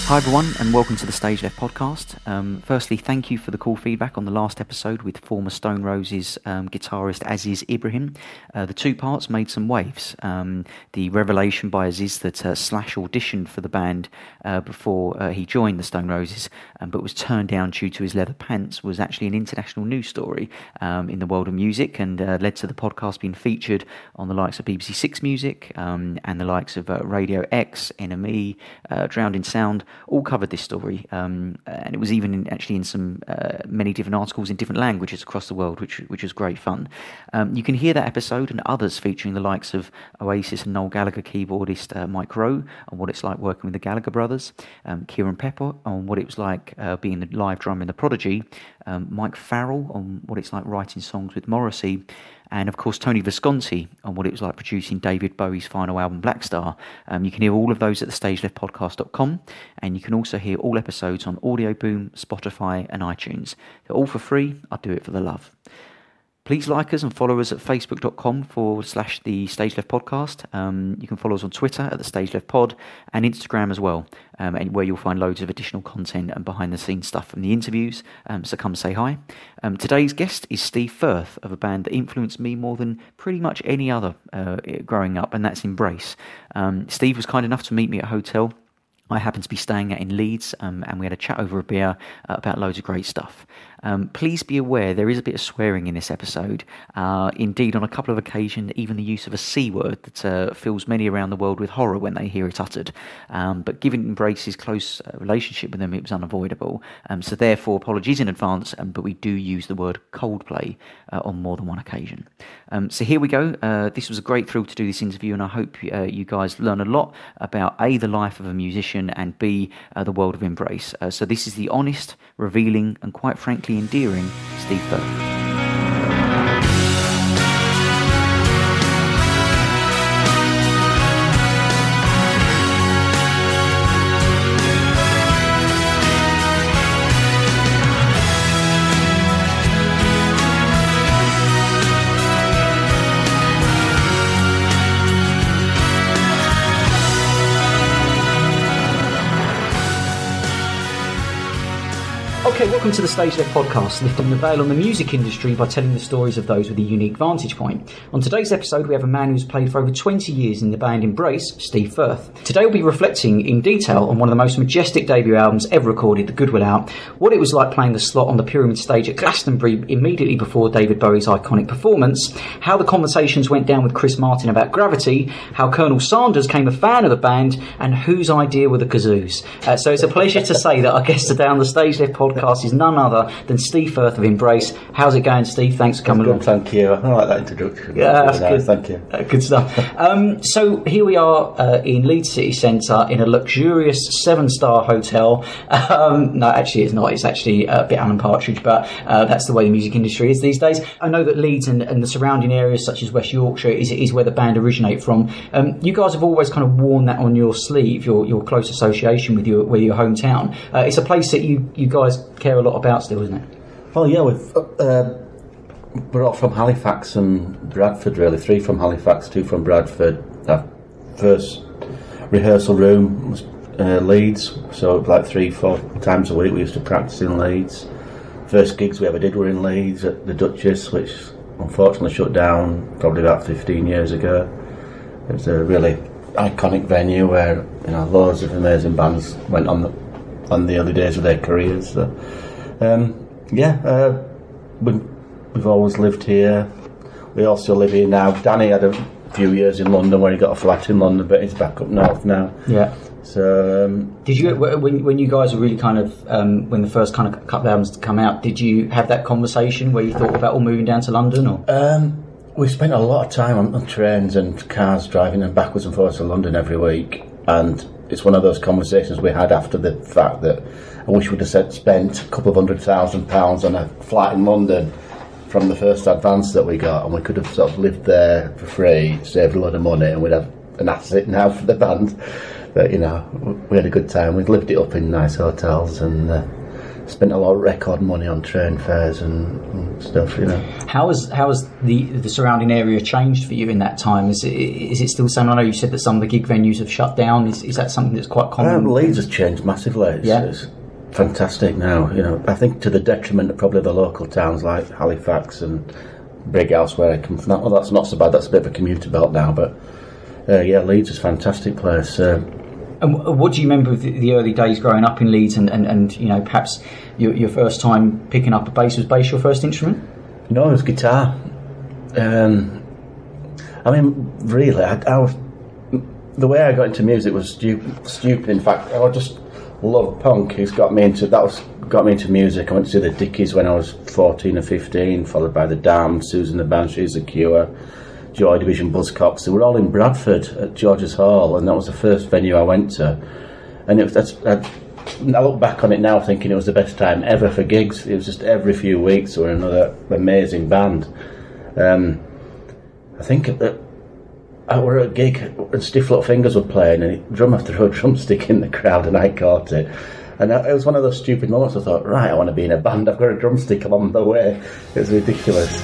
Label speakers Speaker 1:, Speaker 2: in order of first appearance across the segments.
Speaker 1: Hi everyone, and welcome to the Stage Left podcast. Firstly, thank you for the cool feedback on the last episode with former Stone Roses guitarist Aziz Ibrahim. The two parts made some waves. The revelation by Aziz that Slash auditioned for the band before he joined the Stone Roses, but was turned down due to his leather pants, was actually an international news story in the world of music, and led to the podcast being featured on the likes of BBC Six Music and the likes of Radio X, NME, Drowned in Sound. All covered this story, and it was even in some many different articles in different languages across the world, which was great fun. You can hear that episode and others featuring the likes of Oasis and Noel Gallagher keyboardist Mike Rowe on what it's like working with the Gallagher brothers, Kieran Pepper on what it was like being the live drummer in The Prodigy, Mike Farrell on what it's like writing songs with Morrissey, and of course Tony Visconti on what it was like producing David Bowie's final album Black Star. You can hear all of those at thestageleftpodcast.com, and you can also hear all episodes on Audio Boom, Spotify and iTunes. They're all for free. I do it for the love. Please like us and follow us at facebook.com/the Stage Left Podcast. You can follow us on Twitter at the Stage Left Pod and Instagram as well, and where you'll find loads of additional content and behind the scenes stuff from the interviews. So come say hi. Today's guest is Steve Firth of a band that influenced me more than pretty much any other growing up, and that's Embrace. Steve was kind enough to meet me at a hotel I happened to be staying at in Leeds, and we had a chat over a beer about loads of great stuff. Please be aware there is a bit of swearing in this episode. Indeed, on a couple of occasions, even the use of a C word that fills many around the world with horror when they hear it uttered. But given Embrace's close relationship with them, it was unavoidable. So therefore, apologies in advance, but we do use the word Coldplay on more than one occasion. So here we go. This was a great thrill to do this interview, and I hope you guys learn a lot about A, the life of a musician, and B, the world of Embrace. So this is the honest, revealing, and quite frankly endearing Steve Firth. Okay, welcome to the Stage Left Podcast, lifting the veil on the music industry by telling the stories of those with a unique vantage point. On today's episode, we have a man who's played for over 20 years in the band Embrace, Steve Firth. Today we'll be reflecting in detail on one of the most majestic debut albums ever recorded, The Good Will Out, what it was like playing the slot on the Pyramid stage at Glastonbury immediately before David Bowie's iconic performance, how the conversations went down with Chris Martin about Gravity, how Colonel Sanders came a fan of the band, and whose idea were the kazoos. So it's a pleasure to say that our guest today on the Stage Left Podcast is none other than Steve Firth of Embrace. How's it going, Steve? Thanks for coming along.
Speaker 2: Thank you. I like that introduction.
Speaker 1: Yeah, that's good.
Speaker 2: Thank you.
Speaker 1: Good stuff. So here we are in Leeds City Centre in a luxurious 7-star hotel. No, actually it's not. It's actually a bit Alan Partridge, but that's the way the music industry is these days. I know that Leeds and the surrounding areas such as West Yorkshire is where the band originate from. You guys have always kind of worn that on your sleeve, your close association with your hometown. It's a place that you guys care a lot about still, isn't it?
Speaker 2: Well, yeah, we're all from Halifax and Bradford, really. 3 from Halifax, 2 from Bradford. Our first rehearsal room was Leeds, so like 3-4 times a week we used to practice in Leeds. First gigs we ever did were in Leeds at the Duchess, which unfortunately shut down probably about 15 years ago. It was a really iconic venue where loads of amazing bands went on the early days of their careers. So, we've always lived here. We also live here now. Danny had a few years in London where he got a flat in London, but he's back up north now.
Speaker 1: Yeah.
Speaker 2: So,
Speaker 1: did you, when you guys were really kind of when the first kind of couple of albums come out, did you have that conversation where you thought about moving down to London, or?
Speaker 2: We spent a lot of time on trains and cars driving them backwards and forwards to London every week, and it's one of those conversations we had after the fact that I wish we'd have spent a couple of £100,000 on a flat in London from the first advance that we got, and we could have sort of lived there for free, saved a lot of money, and we'd have an asset now for the band. But we had a good time. We'd lived it up in nice hotels and spent a lot of record money on train fares and stuff, you know.
Speaker 3: How has the surrounding area changed for you in that time? Is it still the same? I know you said that some of the gig venues have shut down. Is that something that's quite common?
Speaker 2: Leeds has changed massively. It's fantastic now, you know. I think to the detriment of probably the local towns like Halifax and Brighouse, where I come from. Well, that's not so bad. That's a bit of a commuter belt now, but Leeds is a fantastic place.
Speaker 3: And what do you remember of the early days growing up in Leeds, and you know, perhaps your first time picking up a bass? Was bass your first instrument?
Speaker 2: No, it was guitar. I mean, really, I was, the way I got into music was stupid. In fact, I just loved punk. Got me into music. I went to see the Dickies when I was 14 or 15, followed by the Damned, Susan the Banshees, The Cure, Joy Division, Buzzcocks. They were all in Bradford at George's Hall, and that was the first venue I went to. And I look back on it now thinking it was the best time ever for gigs. It was just every few weeks there were another amazing band. I think I were at a gig and Stiff Little Fingers were playing, and the drummer threw a drumstick in the crowd and I caught it. And it was one of those stupid moments. I thought, right, I want to be in a band. I've got a drumstick along the way. It was ridiculous.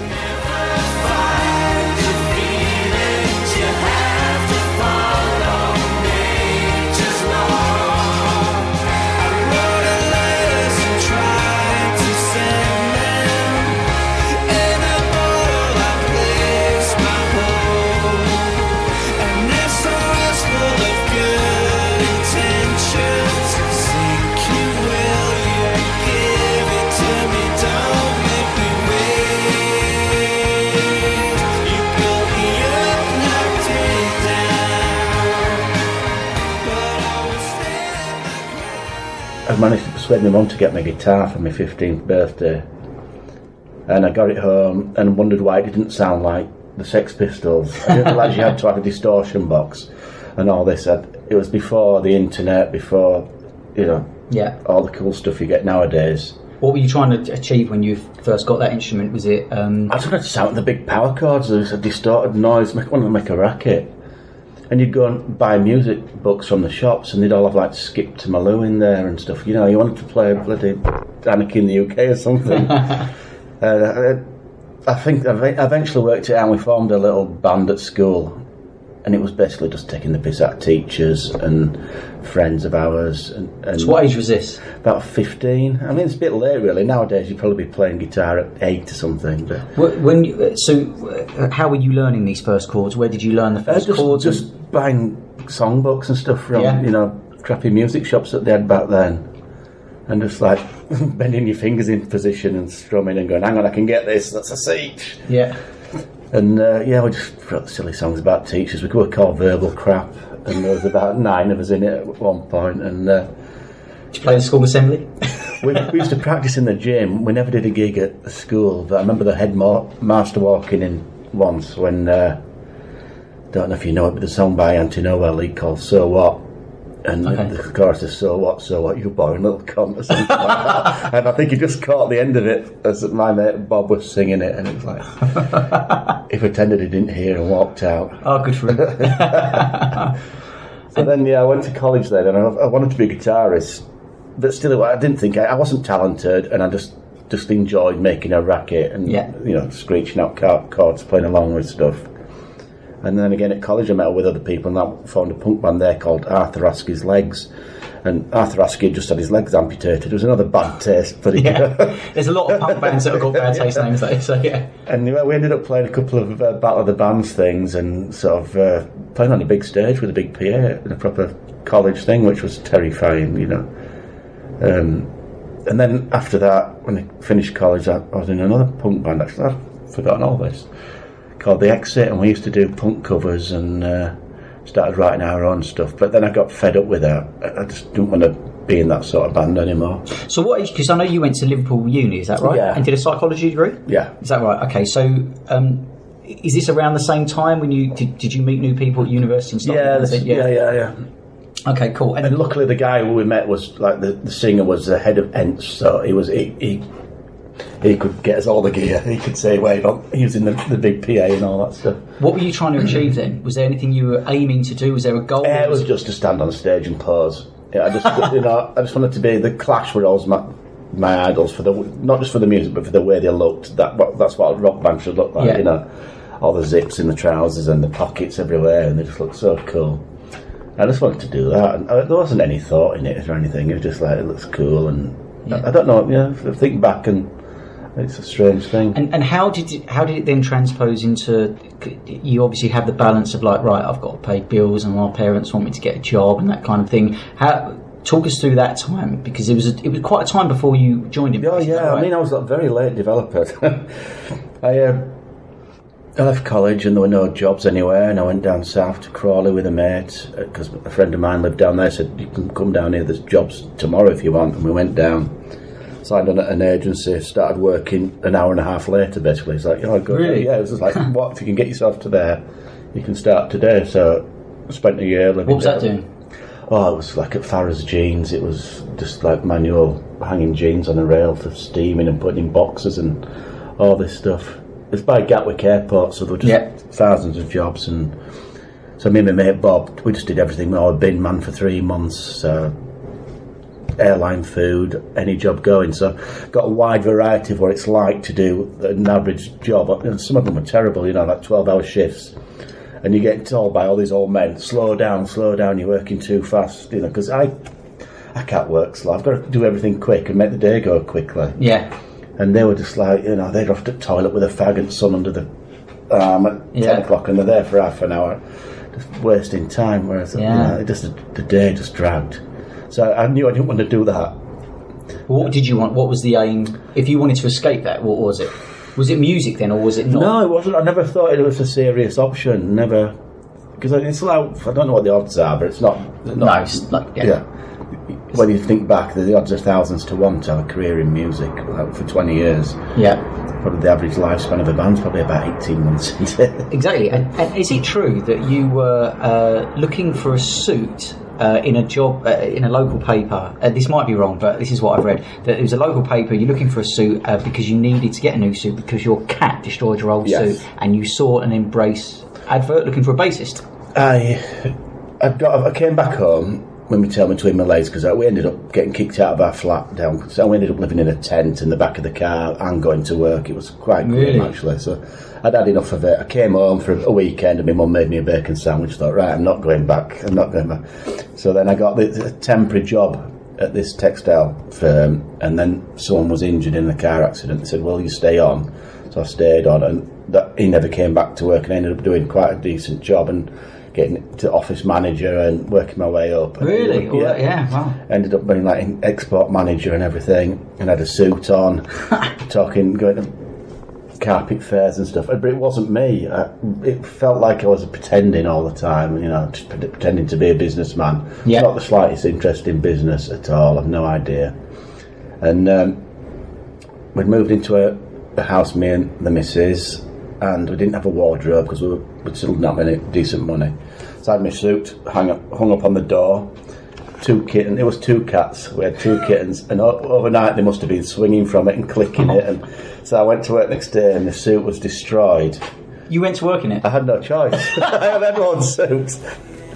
Speaker 2: I managed to persuade my mum to get me a guitar for my 15th birthday, and I got it home and wondered why it didn't sound like the Sex Pistols. I didn't realise you had to have a distortion box and all this. It was before the internet, before, you know, all the cool stuff you get nowadays.
Speaker 3: What were you trying to achieve when you first got that instrument? Was it...
Speaker 2: I just wanted to sound with the big power chords. There was a distorted noise. I wanted to make a racket. And you'd go and buy music books from the shops, and they'd all have like Skip to Malou in there and stuff. You know, you wanted to play bloody Anarchy in the UK or something. I think I eventually worked it out, and we formed a little band at school, and it was basically just taking the piss out of teachers and friends of ours. And
Speaker 3: so what age was this?
Speaker 2: About 15. I mean, it's a bit late really. Nowadays you'd probably be playing guitar at 8 or something. But
Speaker 3: how were you learning these first chords? Where did you learn the first chords?
Speaker 2: Just buying songbooks and stuff from you know, crappy music shops that they had back then, and just like bending your fingers into position and strumming and going, hang on, I can get this, that's a C.
Speaker 3: Yeah.
Speaker 2: And we just wrote silly songs about teachers. We were called Verbal Crap, and there was about 9 of us in it at one point. And
Speaker 3: did you play the school assembly?
Speaker 2: we used to practice in the gym. We never did a gig at the school, but I remember the headmaster walking in once when don't know if you know it, but the song by Anti-Nowhere League called So What, and the chorus is so what, you boring little cunt, or something like that. And I think he just caught the end of it as my mate Bob was singing it, and it was like he pretended he didn't hear and walked out.
Speaker 3: Oh, good for him.
Speaker 2: So then I went to college then, and I wanted to be a guitarist, but still I didn't think I wasn't talented, and I just enjoyed making a racket and you know, screeching out chords, playing along with stuff. And then again at college I met up with other people, and I formed a punk band there called Arthur Askey's Legs. And Arthur Askey had just had his legs amputated. It was another bad taste. But
Speaker 3: there's a lot of punk bands that have got bad taste names, though, so yeah.
Speaker 2: And we ended up playing a couple of Battle of the Bands things, and sort of playing on a big stage with a big PA in a proper college thing, which was terrifying, you know. And then after that, when I finished college, I was in another punk band, actually. I've forgotten all this, called The Exit, and we used to do punk covers and started writing our own stuff. But then I got fed up with that. I just didn't want to be in that sort of band anymore.
Speaker 3: So what age, because I know you went to Liverpool Uni, is that right?
Speaker 2: Yeah.
Speaker 3: And did a psychology degree?
Speaker 2: Yeah.
Speaker 3: Is that right? Okay, so is this around the same time when you did you meet new people at university and stuff?
Speaker 2: Yeah.
Speaker 3: Okay, cool.
Speaker 2: And luckily the guy who we met was like the singer was the head of Ents, so he could get us all the gear. He could say, wait, using the big PA and all that stuff.
Speaker 3: What were you trying to achieve then? Was there anything you were aiming to do? Was there a goal?
Speaker 2: It was just to stand on stage and pose. Yeah, I just I just wanted to be. The Clash were always my idols for not just for the music, but for the way they looked. That's what a rock band should look like, you know. All the zips in the trousers and the pockets everywhere, and they just looked so cool. I just wanted to do that, and there wasn't any thought in it or anything. It was just like, it looks cool, and I don't know. Think back, and it's a strange thing.
Speaker 3: And how did it then transpose into? You obviously have the balance of like, right, I've got to pay bills, and my parents want me to get a job, and that kind of thing. Talk us through that time, because it was quite a time before you joined him.
Speaker 2: Oh yeah, right? I mean, I was a very late developer. I left college and there were no jobs anywhere, and I went down south to Crawley with a mate because a friend of mine lived down there. Said, you can come down here, there's jobs tomorrow if you want. And we went down, signed on at an agency, started working an hour and a half later basically. It's like,
Speaker 3: really?
Speaker 2: Yeah, it was just like, what, if you can get yourself to there, you can start today. So I spent a year living.
Speaker 3: What was that doing?
Speaker 2: Oh, it was like at Farrah's Jeans. It was just like manual hanging jeans on a rail for steaming and putting in boxes and all this stuff. It's by Gatwick Airport, so there were just thousands of jobs, and so me and my mate Bob, we just did everything. We were a bin man for 3 months, airline food, any job going. So got a wide variety of what it's like to do an average job. And some of them were terrible, like 12-hour shifts, and you get told by all these old men, slow down, you're working too fast, because I can't work slow. I've got to do everything quick and make the day go quickly.
Speaker 3: Yeah.
Speaker 2: And they were just like, they'd off to the toilet with a fag and sun under the arm at 10 o'clock, and they're there for half an hour, just wasting time. Whereas the day just dragged. So I knew I didn't want to do that.
Speaker 3: What did you want? What was the aim? If you wanted to escape that, what was it? Was it music then, or was it not?
Speaker 2: No, it wasn't. I never thought it was a serious option. Never, because it's like, I don't know what the odds are, but it's not.
Speaker 3: No, it's like, yeah.
Speaker 2: When you think back, the odds are thousands to one to have a career in music for 20 years.
Speaker 3: Yeah.
Speaker 2: Probably the average lifespan of a band's probably about 18 months into it.
Speaker 3: Exactly. And is it true that you were looking for a suit in a job in a local paper? This might be wrong, but this is what I've read. That it was a local paper, you're looking for a suit because you needed to get a new suit because your cat destroyed your old suit, and you saw an Embrace advert looking for a bassist.
Speaker 2: I came back home when we tailed between my legs, because we ended up getting kicked out of our flat down. So we ended up living in a tent in the back of the car and going to work. It was quite grim, actually. So I'd had enough of it. I came home for a weekend and my mum made me a bacon sandwich. I thought, right, I'm not going back. So then I got a temporary job at this textile firm, and then someone was injured in a car accident. They said, well, you stay on. So I stayed on, and he never came back to work, and I ended up doing quite a decent job and getting to office manager and working my way up.
Speaker 3: Really? Wow.
Speaker 2: Ended up being like an export manager and everything, and had a suit on, going to carpet fairs and stuff. But it wasn't me. It felt like I was pretending all the time, just pretending to be a businessman.
Speaker 3: Yeah.
Speaker 2: Not the slightest interest in business at all. I've no idea. And we'd moved into a house, me and the missus, and we didn't have a wardrobe because we still didn't have any decent money. So I had my suit hung up on the door. 2 kittens. It was 2 cats. We had 2 kittens, and overnight they must have been swinging from it and clicking it. And so I went to work next day, and the suit was destroyed.
Speaker 3: You went to work in it?
Speaker 2: I had no choice. I had everyone's suit.
Speaker 4: So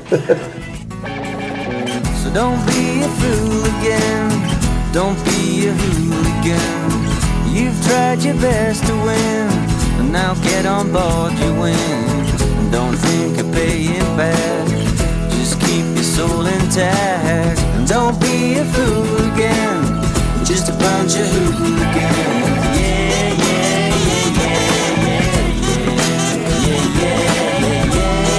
Speaker 4: don't be a fool again. Don't be a hooligan. You've tried your best to win, and now get on board, you win. Don't think of paying back, just keep your soul intact. And don't be a fool again, just a bunch of hooligans. Yeah, yeah, yeah, yeah, yeah, yeah, yeah,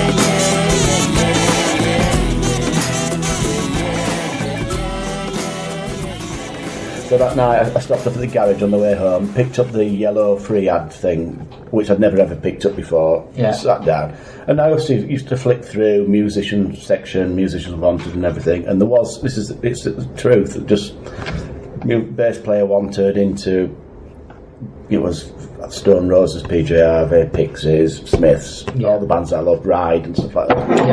Speaker 2: yeah. So that night I stopped up at the garage on the way home, picked up the yellow free ad thing, which I'd never ever picked up before, sat down, and I also used to flick through musician section, musicians wanted and everything, and it's the truth, just bass player wanted into, it was Stone Roses, PJ Harvey, Pixies, Smiths, all the bands I loved, Ride and stuff like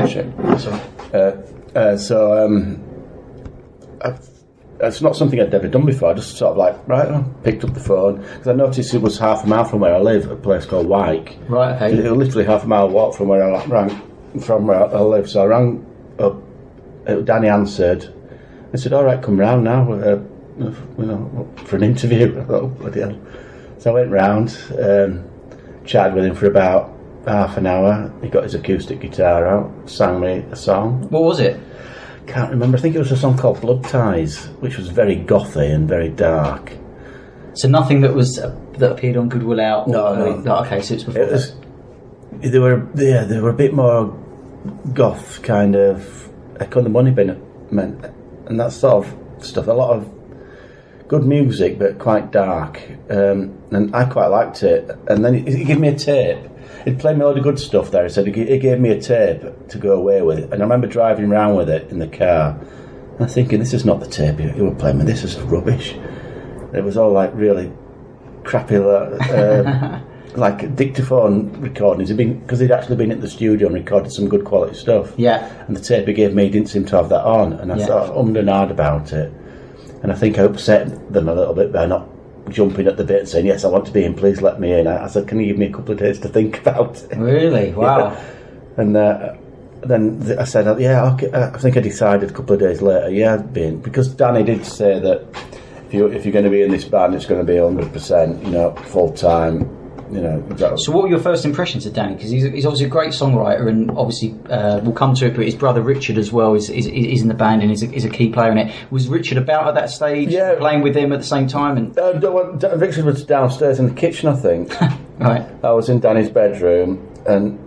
Speaker 2: that. It's not something I'd ever done before. I just sort of picked up the phone, because I noticed it was half a mile from where I live, a place called Wyke.
Speaker 3: Right, okay.
Speaker 2: It was literally half a mile walk from where I live. So I rang up, Danny answered, and said, all right, come round now. for an interview. I thought, oh, bloody hell. So I went round, chatted with him for about half an hour. He got his acoustic guitar out, sang me a song.
Speaker 3: What was it?
Speaker 2: Can't remember. I think it was a song called Blood Ties, which was very gothy and very dark.
Speaker 3: So nothing that was that appeared on Goodwill Out?
Speaker 2: No.
Speaker 3: Okay, so it's before
Speaker 2: It was. They were a bit more goth, kind of Echo and the Bunnymen, and that sort of stuff. A lot of good music, but quite dark. And I quite liked it. And then he gave me a tape. He'd played me a lot of good stuff there. He said he gave me a tape to go away with. And I remember driving around with it in the car and thinking, this is not the tape you were playing me. This is rubbish. It was all like really crappy, like dictaphone recordings. Because he'd actually been at the studio and recorded some good quality stuff.
Speaker 3: Yeah.
Speaker 2: And the tape he gave me didn't seem to have that on. And I thought, ummed and ahed about it. And I think I upset them a little bit by not jumping at the bit and saying, yes, I want to be in, please let me in. I said, can you give me a couple of days to think about it?
Speaker 3: Really? Wow.
Speaker 2: Yeah. And then I said, yeah, okay. I think I decided a couple of days later, yeah, I'd be in. Because Danny did say that if you're going to be in this band, it's going to be 100%, full time.
Speaker 3: So what were your first impressions of Danny? Because he's obviously a great songwriter, and obviously we'll come to it, but his brother Richard as well is in the band and is a key player in it. Was Richard about at that stage, playing with him at the same time? And
Speaker 2: Richard was downstairs in the kitchen, I think.
Speaker 3: Right.
Speaker 2: I was in Danny's bedroom, and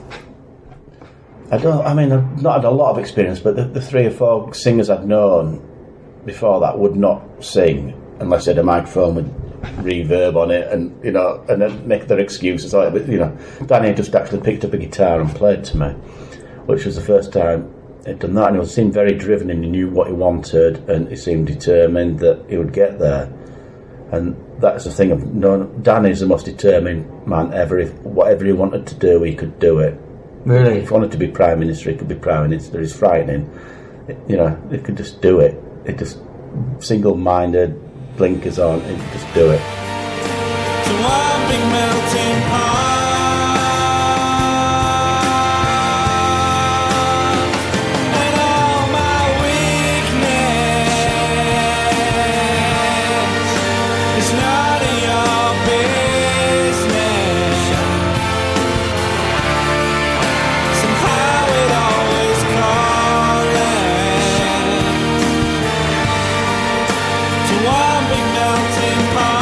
Speaker 2: I've not had a lot of experience, but the 3 or 4 singers I'd known before that would not sing unless they had a microphone with reverb on it, and and then make their excuses. But Danny just actually picked up a guitar and played to me, which was the first time he'd done that. And he seemed very driven, and he knew what he wanted, and he seemed determined that he would get there. And that's the thing of Danny's the most determined man ever. If whatever he wanted to do, he could do it.
Speaker 3: Really,
Speaker 2: if he wanted to be Prime Minister, he could be Prime Minister. He's frightening. He could just do it. It just single-minded. Blinkers on and just do it.
Speaker 4: To one big melting pot, and all my weakness is none of your business. Somehow it always calling to one big melting pot.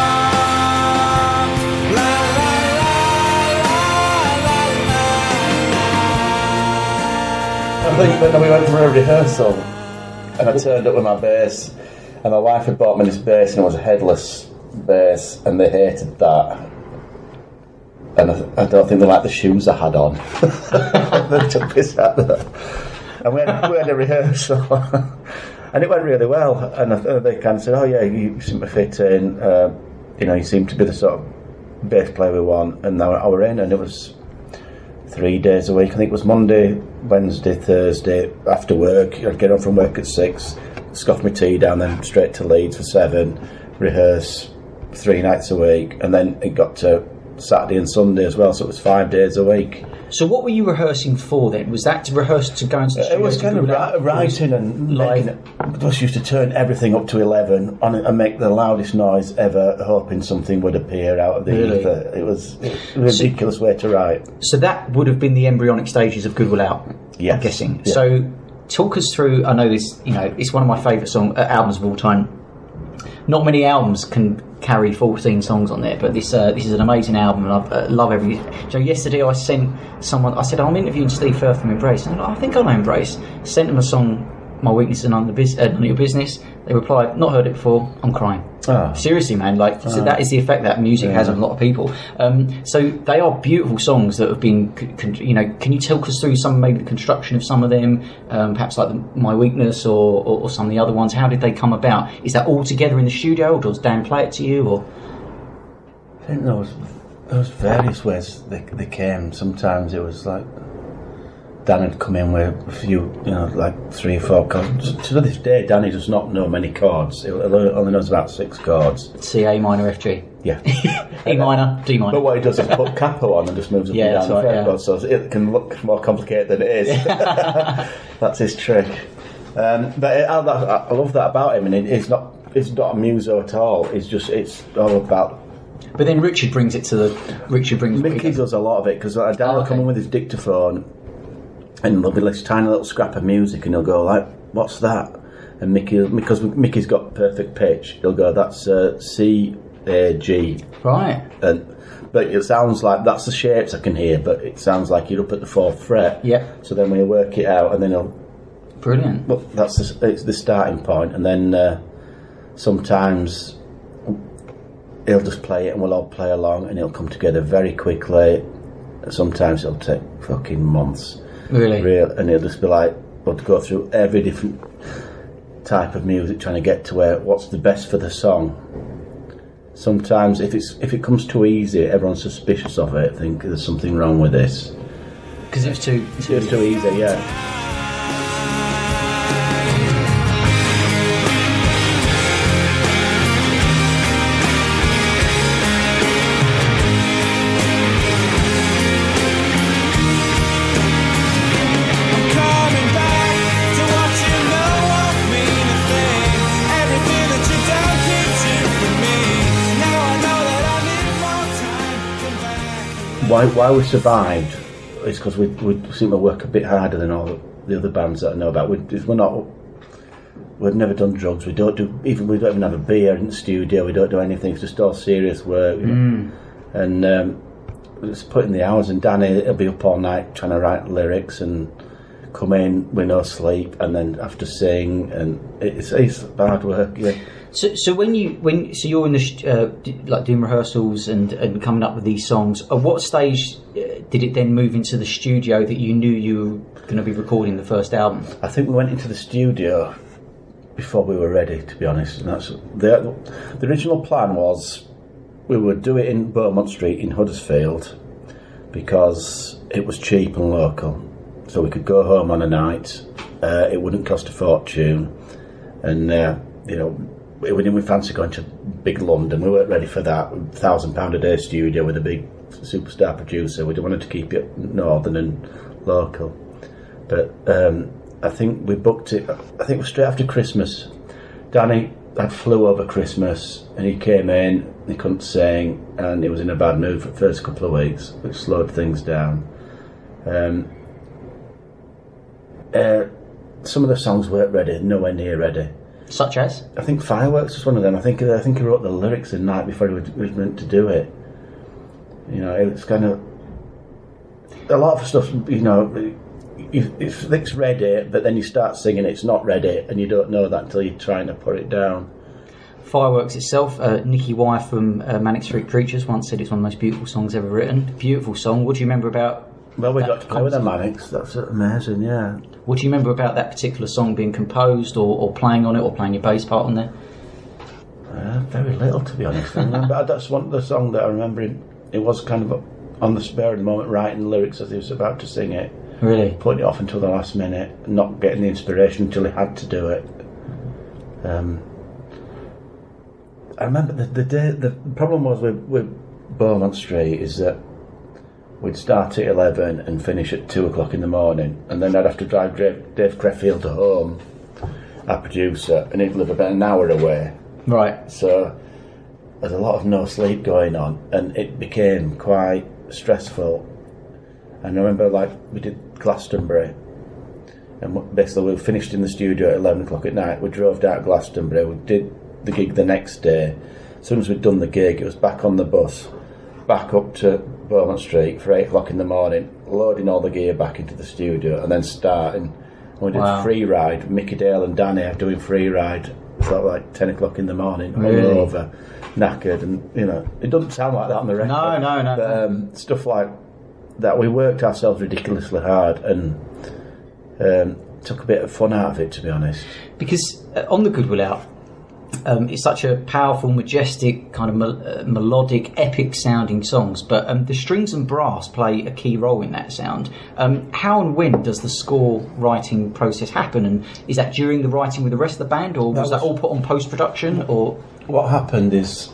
Speaker 4: La la la la la la.
Speaker 2: I think that we went for a rehearsal, and I turned up with my bass, and my wife had bought me this bass, and it was a headless bass, and they hated that. And I don't think they liked the shoes I had on. They took piss out of that. And we had a rehearsal. And it went really well, and they kind of said, "Oh yeah, you seem to fit in. You seem to be the sort of bass player we want." And now I were in, and it was 3 days a week. I think it was Monday, Wednesday, Thursday after work. I'd get on from work at 6, scoff my tea down, then straight to Leeds for 7, rehearse 3 nights a week, and then it got to Saturday and Sunday as well. So it was 5 days a week.
Speaker 3: So what were you rehearsing for then? Was that to rehearse to go into the studio?
Speaker 2: It was kind of writing and just used to turn everything up to 11 and make the loudest noise ever, hoping something would appear out of the ether. It was a ridiculous way to write.
Speaker 3: So that would have been the embryonic stages of Goodwill Out,
Speaker 2: yes.
Speaker 3: I'm guessing.
Speaker 2: Yeah.
Speaker 3: So talk us through, I know this, it's one of my favourite albums of all time. Not many albums can carry 14 songs on there, but this is an amazing album, and I love every. So yesterday I sent someone. I said I'm interviewing Steve Firth from Embrace, and I think I know Embrace. Sent them a song, "My Weakness and None of Your Business." They replied, "Not heard it before. I'm crying."
Speaker 2: Oh.
Speaker 3: Seriously, man. So that is the effect that music has on a lot of people. So they are beautiful songs that have been. Can you talk us through maybe the construction of some of them? Perhaps like My Weakness or some of the other ones. How did they come about? Is that all together in the studio, or does Dan play it to you? Or
Speaker 2: I think there was various ways they came. Sometimes it was like Dan had come in with a few, like 3 or 4 chords. To this day, Danny does not know many chords. He only knows about 6 chords.
Speaker 3: C, A minor, F, G.
Speaker 2: Yeah.
Speaker 3: E minor, D minor.
Speaker 2: But what he does is put capo on and just moves up and down the fretboard, so it can look more complicated than it is. That's his trick. But I love that about him, and he's not it's not a muso at all. It's all about.
Speaker 3: But then Richard brings
Speaker 2: Mickey does a lot of it because Dan will come in with his dictaphone, and there'll be this tiny little scrap of music, and he'll go like, "What's that?" And because Mickey's got perfect pitch, he'll go, "That's C A G."
Speaker 3: Right.
Speaker 2: But it sounds like that's the shapes I can hear, but it sounds like you're up at the 4th fret.
Speaker 3: Yeah.
Speaker 2: So then we work it out, and then he'll.
Speaker 3: Brilliant.
Speaker 2: Well, it's the starting point, and then sometimes he'll just play it, and we'll all play along, and it'll come together very quickly. Sometimes it'll take fucking months.
Speaker 3: Really?
Speaker 2: And he'll just be like, we'll go through every different type of music, trying to get to what's the best for the song. Sometimes, if it comes too easy, everyone's suspicious of it. Think there's something wrong with this
Speaker 3: because it's too
Speaker 2: easy. Yeah. Why we survived is because we seem to work a bit harder than all the other bands that I know about. We've never done drugs. We don't even have a beer in the studio. We don't do anything. It's just all serious work. And just putting the hours. And Danny will be up all night trying to write lyrics and come in with no sleep, and then have to sing. And it's hard work. Yeah.
Speaker 3: So you're in the like doing rehearsals and coming up with these songs. At what stage did it then move into the studio that you knew you were going to be recording the first album? I
Speaker 2: think we went into the studio before we were ready, to be honest. And that's the original plan was we would do it in Beaumont Street in Huddersfield because it was cheap and local, so we could go home on a night. It wouldn't cost a fortune, and we didn't fancy going to big London. We weren't ready for that. £1,000 a day studio with a big superstar producer. We wanted to keep it northern and local. But I think we booked it. I think it was straight after Christmas. Danny had flu over Christmas, and he came in. He couldn't sing, and he was in a bad mood for the first couple of weeks, which slowed things down. Some of the songs weren't ready, nowhere near ready.
Speaker 3: Such as?
Speaker 2: I think Fireworks was one of them. I think he wrote the lyrics the night before he was meant to do it. It's kind of a lot of stuff. It's ready, but then you start singing, it's not ready, and you don't know that until you're trying to put it down.
Speaker 3: Fireworks itself, Nicky Y from Manic Street Preachers once said it's one of the most beautiful songs ever written. Beautiful song. What do you remember about?
Speaker 2: Well, we got to play with the Manics. That's amazing, yeah.
Speaker 3: What do you remember about that particular song being composed or playing on it or playing your bass part on there?
Speaker 2: Very little, to be honest. That's one of the songs that I remember. It was kind of on the spur of the moment, writing the lyrics as he was about to sing it.
Speaker 3: Really?
Speaker 2: Putting it off until the last minute, not getting the inspiration until he had to do it. I remember the day. The problem was with Beaumont Street is that we'd start at 11 and finish at 2 o'clock in the morning, and then I'd have to drive Dave Creffield to home, our producer, and he'd live about an hour away.
Speaker 3: Right.
Speaker 2: So there's a lot of no sleep going on, and it became quite stressful. And I remember, we did Glastonbury, and basically we finished in the studio at 11 o'clock at night. We drove down to Glastonbury, we did the gig the next day. As soon as we'd done the gig, it was back on the bus, back up to Beaumont Street for 8 o'clock in the morning, loading all the gear back into the studio, and then starting. We did Free Ride, Mickey Dale and Danny are doing Free Ride, like 10 o'clock in the morning,
Speaker 3: really?
Speaker 2: All over, knackered, and it doesn't sound like that on the record.
Speaker 3: No.
Speaker 2: But, stuff like that, we worked ourselves ridiculously hard and took a bit of fun out of it, to be honest.
Speaker 3: Because on the Goodwill Out, it's such a powerful, majestic, kind of melodic, epic-sounding songs, but the strings and brass play a key role in that sound. How and when does the score writing process happen, and is that during the writing with the rest of the band, or was that all put on post-production? Or
Speaker 2: what happened is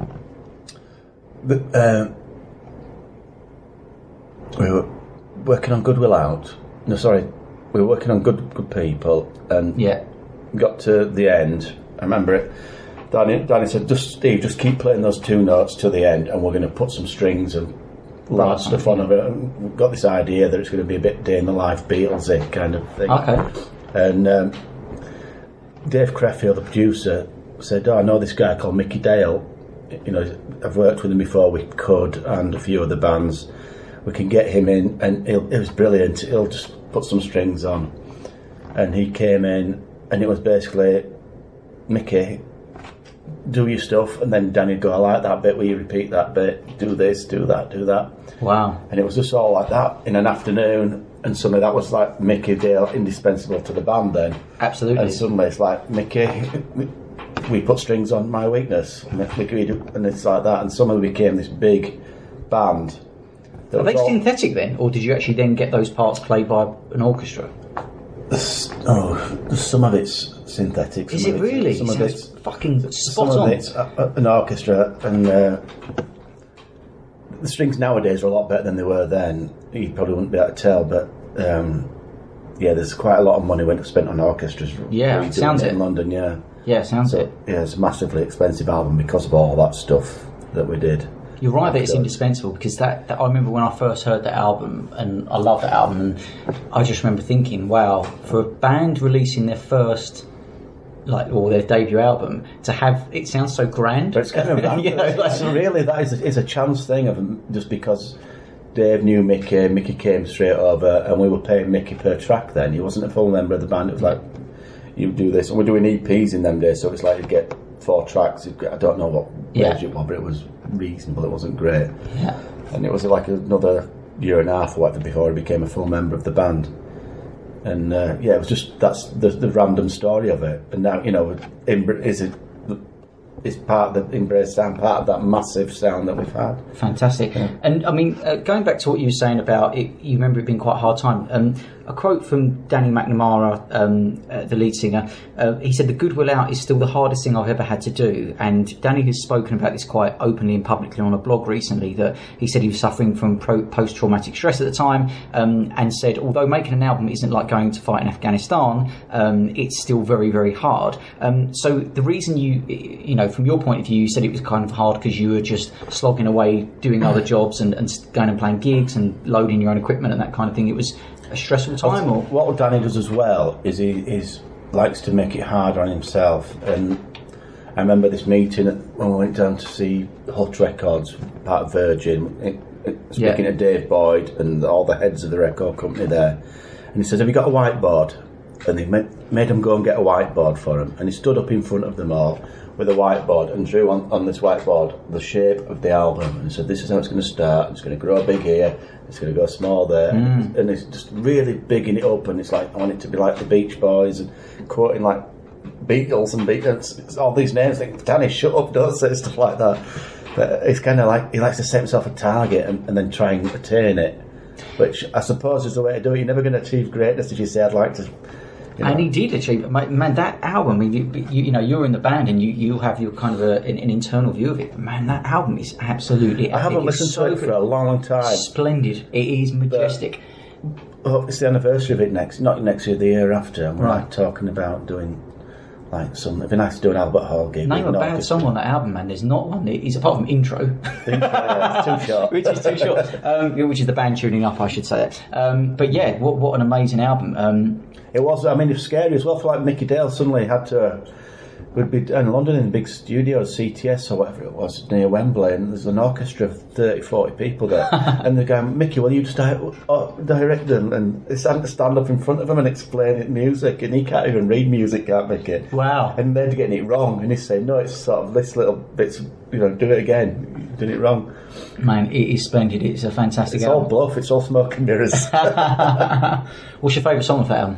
Speaker 2: we were working on Goodwill Out. No, sorry, we were working on Good People, and got to the end, I remember it. Danny said, Steve, just keep playing those 2 notes to the end, and we're going to put some strings and loud stuff on it. And we've got this idea that it's going to be a bit day in the life Beatlesy kind of thing.
Speaker 3: Okay.
Speaker 2: And Dave Creffield, the producer, said, I know this guy called Mickey Dale. You know, I've worked with him before with Cud and a few other bands. We can get him in, and it was brilliant. He'll just put some strings on. And he came in, and it was basically, Mickey, do your stuff, and then Danny'd go, I like that bit, will you repeat that bit, do this, do that, do that.
Speaker 3: Wow. And
Speaker 2: it was just all like that in an afternoon, and suddenly that was like Mickey Dale, indispensable to the band then.
Speaker 3: Absolutely.
Speaker 2: And suddenly it's like, Mickey, we put strings on My Weakness, Mickey, and it's like that, and suddenly we became this big band.
Speaker 3: Are they synthetic then, or did you actually then get those parts played by an orchestra?
Speaker 2: Some of it's synthetic.
Speaker 3: Is it really?
Speaker 2: Some of it's
Speaker 3: fucking spot
Speaker 2: some
Speaker 3: on.
Speaker 2: Some of it's an orchestra, and the strings nowadays are a lot better than they were then. You probably wouldn't be able to tell, but there's quite a lot of money went spent on orchestras.
Speaker 3: Yeah, sounds it
Speaker 2: in London.
Speaker 3: Yeah, sounds it.
Speaker 2: Yeah, it's a massively expensive album because of all that stuff that we did.
Speaker 3: You're right that it's indispensable, because that I remember when I first heard that album, and I love that album, and I just remember thinking, wow, for a band releasing their first, or their debut album, to have it sounds so grand.
Speaker 2: But it's kind of really that is a chance thing of just because Dave knew Mickey came straight over, and we were paying Mickey per track then. He wasn't a full member of the band. It was like, you do this, and we're doing EPs in them days, so it's like you'd get 4 tracks. I don't know what range it was, but it was reasonable. It wasn't great.
Speaker 3: Yeah.
Speaker 2: And it was like another year and a half or whatever before he became a full member of the band. And it was just, that's the random story of it. And now, it's part of the Embrace sound, part of that massive sound that we've had.
Speaker 3: Fantastic. Yeah. And I mean, going back to what you were saying about it, you remember it being quite a hard time. A quote from Danny McNamara, the lead singer, he said, "The Goodwill Out is still the hardest thing I've ever had to do." And Danny has spoken about this quite openly and publicly on a blog recently, that he said he was suffering from post-traumatic stress at the time, and said, although making an album isn't like going to fight in Afghanistan, it's still very, very hard. So the reason from your point of view, you said it was kind of hard because you were just slogging away doing other jobs and going and playing gigs and loading your own equipment and that kind of thing. It was a stressful time. Or
Speaker 2: what Danny does as well is he likes to make it harder on himself. And I remember this meeting when we went down to see Hut Records, part of Virgin, speaking to Dave Boyd and all the heads of the record company there. And he says, "Have you got a whiteboard?" And they made him go and get a whiteboard for him. And he stood up in front of them all with a whiteboard and drew on this whiteboard the shape of the album, and said, "This is how it's going to start. It's going to grow big here. It's going to go small there." And it's just really bigging it up, and it's like, I want it to be like the Beach Boys, and quoting like Beatles and Beatles, it's all these names. Like, Danny, shut up, don't say stuff like that. But it's kind of like he likes to set himself a target and then try and attain it, which I suppose is the way to do it. You're never going to achieve greatness if you say, "I'd like to."
Speaker 3: And he did achieve, man, that album. I mean, you're in the band and you have your kind of an internal view of it. But man, that album is absolutely epic.
Speaker 2: I haven't listened to it for a long, long time.
Speaker 3: Splendid. It is majestic.
Speaker 2: It's the anniversary of it not next year, the year after. And we're like talking about doing like it'd be nice to do an Albert Hall gig.
Speaker 3: Name a bad song on that album, man. There's not one. It's apart from Intro.
Speaker 2: It's too short.
Speaker 3: Which is too short. Which is the band tuning up, I should say. But yeah, what an amazing album.
Speaker 2: It was. I mean, it was scary as well for like Mickey Dale. Suddenly had to. We'd be in London in big studios, CTS or whatever it was, near Wembley, and there's an orchestra of 30, 40 people there. And they're going, "Mickey, will you just direct them?" And it's having to stand up in front of him and explain it music, and he can't even read music, can't Mickey?
Speaker 3: Wow.
Speaker 2: And they're getting it wrong, and he's saying, "No, it's sort of this little bits, do it again. You did it wrong."
Speaker 3: Man, it is splendid. It's a fantastic
Speaker 2: album. It's all bluff, it's all smoke and mirrors.
Speaker 3: What's your favourite song of that album?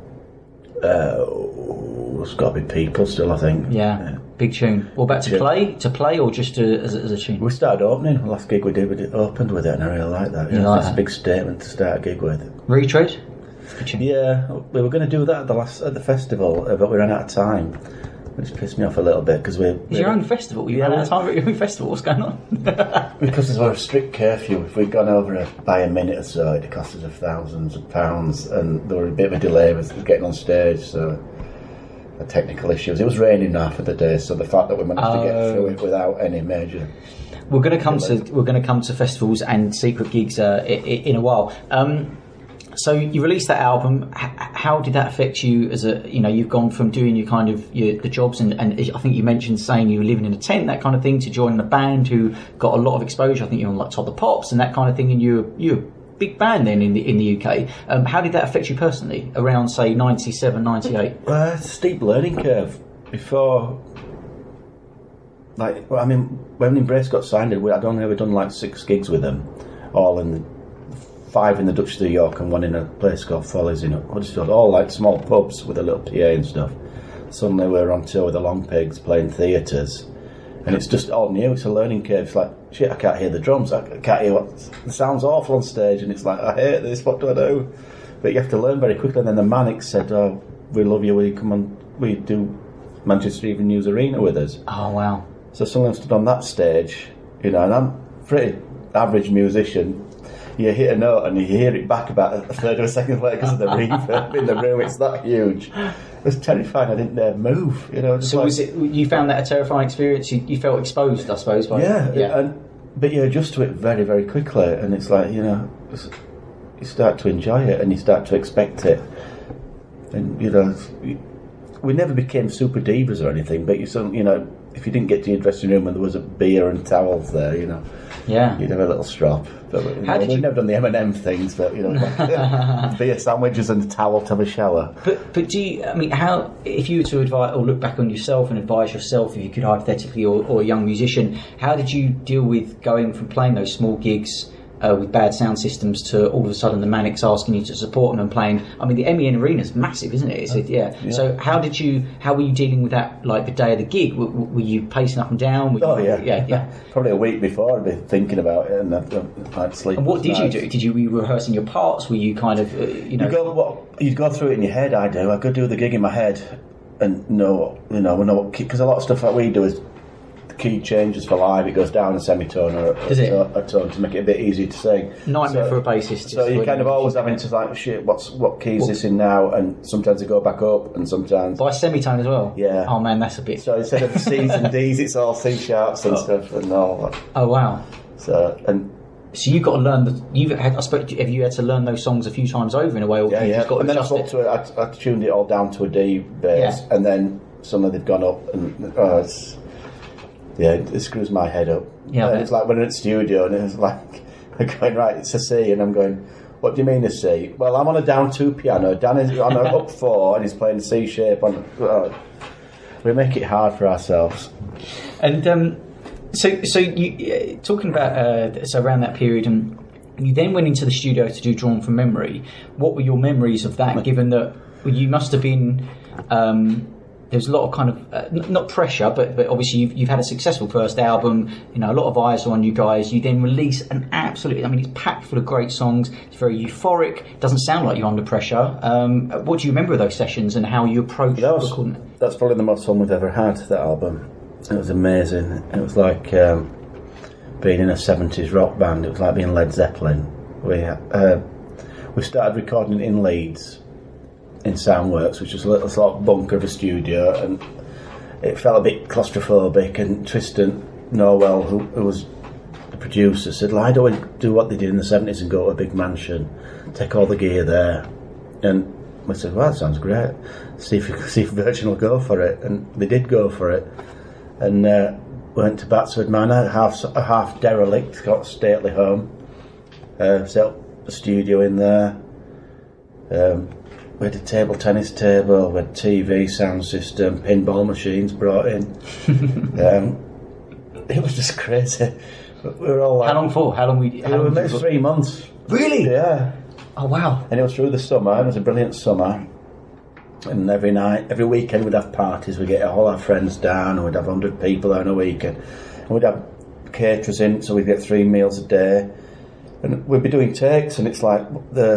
Speaker 2: It's got to be People still, I think.
Speaker 3: Yeah. Big tune. What about to play or just as a tune?
Speaker 2: We started opening. The last gig we did, opened with it, and I really like that. It's a big statement to start a gig with.
Speaker 3: Retread? Good tune.
Speaker 2: Yeah, we were going to do that at the festival, but we ran out of time, which pissed me off a little bit because
Speaker 3: It's your own festival. You ran out of time at your own festival. What's going on?
Speaker 2: Because there's a strict curfew. If we'd gone over by a minute or so, it'd cost us thousands of pounds, and there was a bit of a delay with getting on stage. So technical issues. It was raining half of the day, so the fact that we managed to get through it without any major.
Speaker 3: We're going to come to festivals and secret gigs in a while. So you released that album. How did that affect you? As you've gone from doing the jobs, and I think you mentioned saying you were living in a tent, that kind of thing, to joining a band who got a lot of exposure. I think you're on like Top of the Pops and that kind of thing, and you're a big band then in the UK. How did that affect you personally? Around say 97, 98.
Speaker 2: Steep learning curve before. When Embrace got signed, I'd only ever done like 6 gigs with them, all in 5 in the Duchess of York and 1 in a place called Follies in Huddersfield, all like small pubs with a little PA and stuff. Suddenly we're on tour with the Long Pigs playing theatres, and it's just all new. It's a learning curve. It's like, shit, I can't hear the drums, I can't hear it sounds awful on stage, and it's like, I hate this, what do I do? But you have to learn very quickly. And then the Manics said, oh, we love you, will you come on, will you do Manchester Evening News Arena with us?
Speaker 3: Oh wow.
Speaker 2: So suddenly I stood on that stage, and I'm a pretty average musician. You hit a note and you hear it back about a third of a second later because of the reverb in the room. It's that huge. It was terrifying. I didn't dare move.
Speaker 3: So was it? You found that a terrifying experience? You felt exposed, I suppose.
Speaker 2: But you adjust to it very, very quickly, and it's like you start to enjoy it and you start to expect it. And we never became super divas or anything, but if you didn't get to your dressing room and there was a beer and towels there, you'd have a little strop. But, we've never done the M&M things, but beer sandwiches and a towel to have a shower.
Speaker 3: But do you? I mean, how? If you were to advise or look back on yourself and advise yourself, if you could hypothetically, or a young musician, how did you deal with going from playing those small gigs with bad sound systems to all of a sudden the Manics asking you to support them and playing? I mean, the MEN Arena's massive, isn't it? Yeah. So how were you dealing with that? Like the day of the gig, were you pacing up and down? Yeah.
Speaker 2: Probably a week before I'd be thinking about it, and I'd sleep.
Speaker 3: And what did you do? Were you rehearsing your parts? Were you kind of
Speaker 2: you'd go through it in your head. I could do the gig in my head and know because a lot of stuff that we do is key changes for live. It goes down a semitone or a tone to make it a bit easier to sing.
Speaker 3: Nightmare for a bassist.
Speaker 2: So you're kind of always having to like, shit, what key is this in now? And sometimes they go back up, and sometimes
Speaker 3: by semitone as well.
Speaker 2: Yeah.
Speaker 3: Oh man, that's a bit.
Speaker 2: So instead of C's and D's, it's all C sharps and stuff and all that.
Speaker 3: Oh wow.
Speaker 2: So
Speaker 3: you've got to learn have you had to learn those songs a few times over in a way? Or
Speaker 2: yeah.
Speaker 3: Just got
Speaker 2: and then I tuned it all down to a D bass, and then suddenly they've gone up, and it screws my head up.
Speaker 3: Yeah,
Speaker 2: and it's like when I'm in the studio and it's like I'm going, right, it's a C, and I'm going, what do you mean a C? Well, I'm on a down 2 piano, Dan is on a up 4 and he's playing the C shape on. We make it hard for ourselves.
Speaker 3: And so you talking about so around that period, and you then went into the studio to do Drawn from Memory. What were your memories of that? Given that you must have been. There's a lot of kind of not pressure, but obviously you've had a successful first album. A lot of eyes are on you guys. You then release an absolutely, it's packed full of great songs. It's very euphoric. It doesn't sound like you're under pressure. What do you remember of those sessions and how you approached recording it?
Speaker 2: That's probably the most fun we've ever had. That album, it was amazing. It was like being in a 70s rock band. It was like being Led Zeppelin. We started recording in Leeds. In Soundworks, which was a little sort of bunker of a studio, and it felt a bit claustrophobic. And Tristan Norwell, who was the producer, said, "Why don't we do what they did in the 70s and go to a big mansion, take all the gear there?" And we said, "Well, that sounds great. See if Virgin will go for it." And they did go for it, and went to Batsford Manor, a half derelict, got a stately home, set up a studio in there. We had a table tennis table, we had TV, sound system, pinball machines brought in. It was just crazy. We were all like,
Speaker 3: how long for? How long we?
Speaker 2: How long? 3 months.
Speaker 3: Really?
Speaker 2: Yeah.
Speaker 3: Oh wow!
Speaker 2: And it was through the summer. It was a brilliant summer. And every night, every weekend, we'd have parties. We'd get all our friends down, and we'd have 100 people there on a weekend. And we'd have caterers in, so we'd get 3 meals a day. And we'd be doing takes, and it's like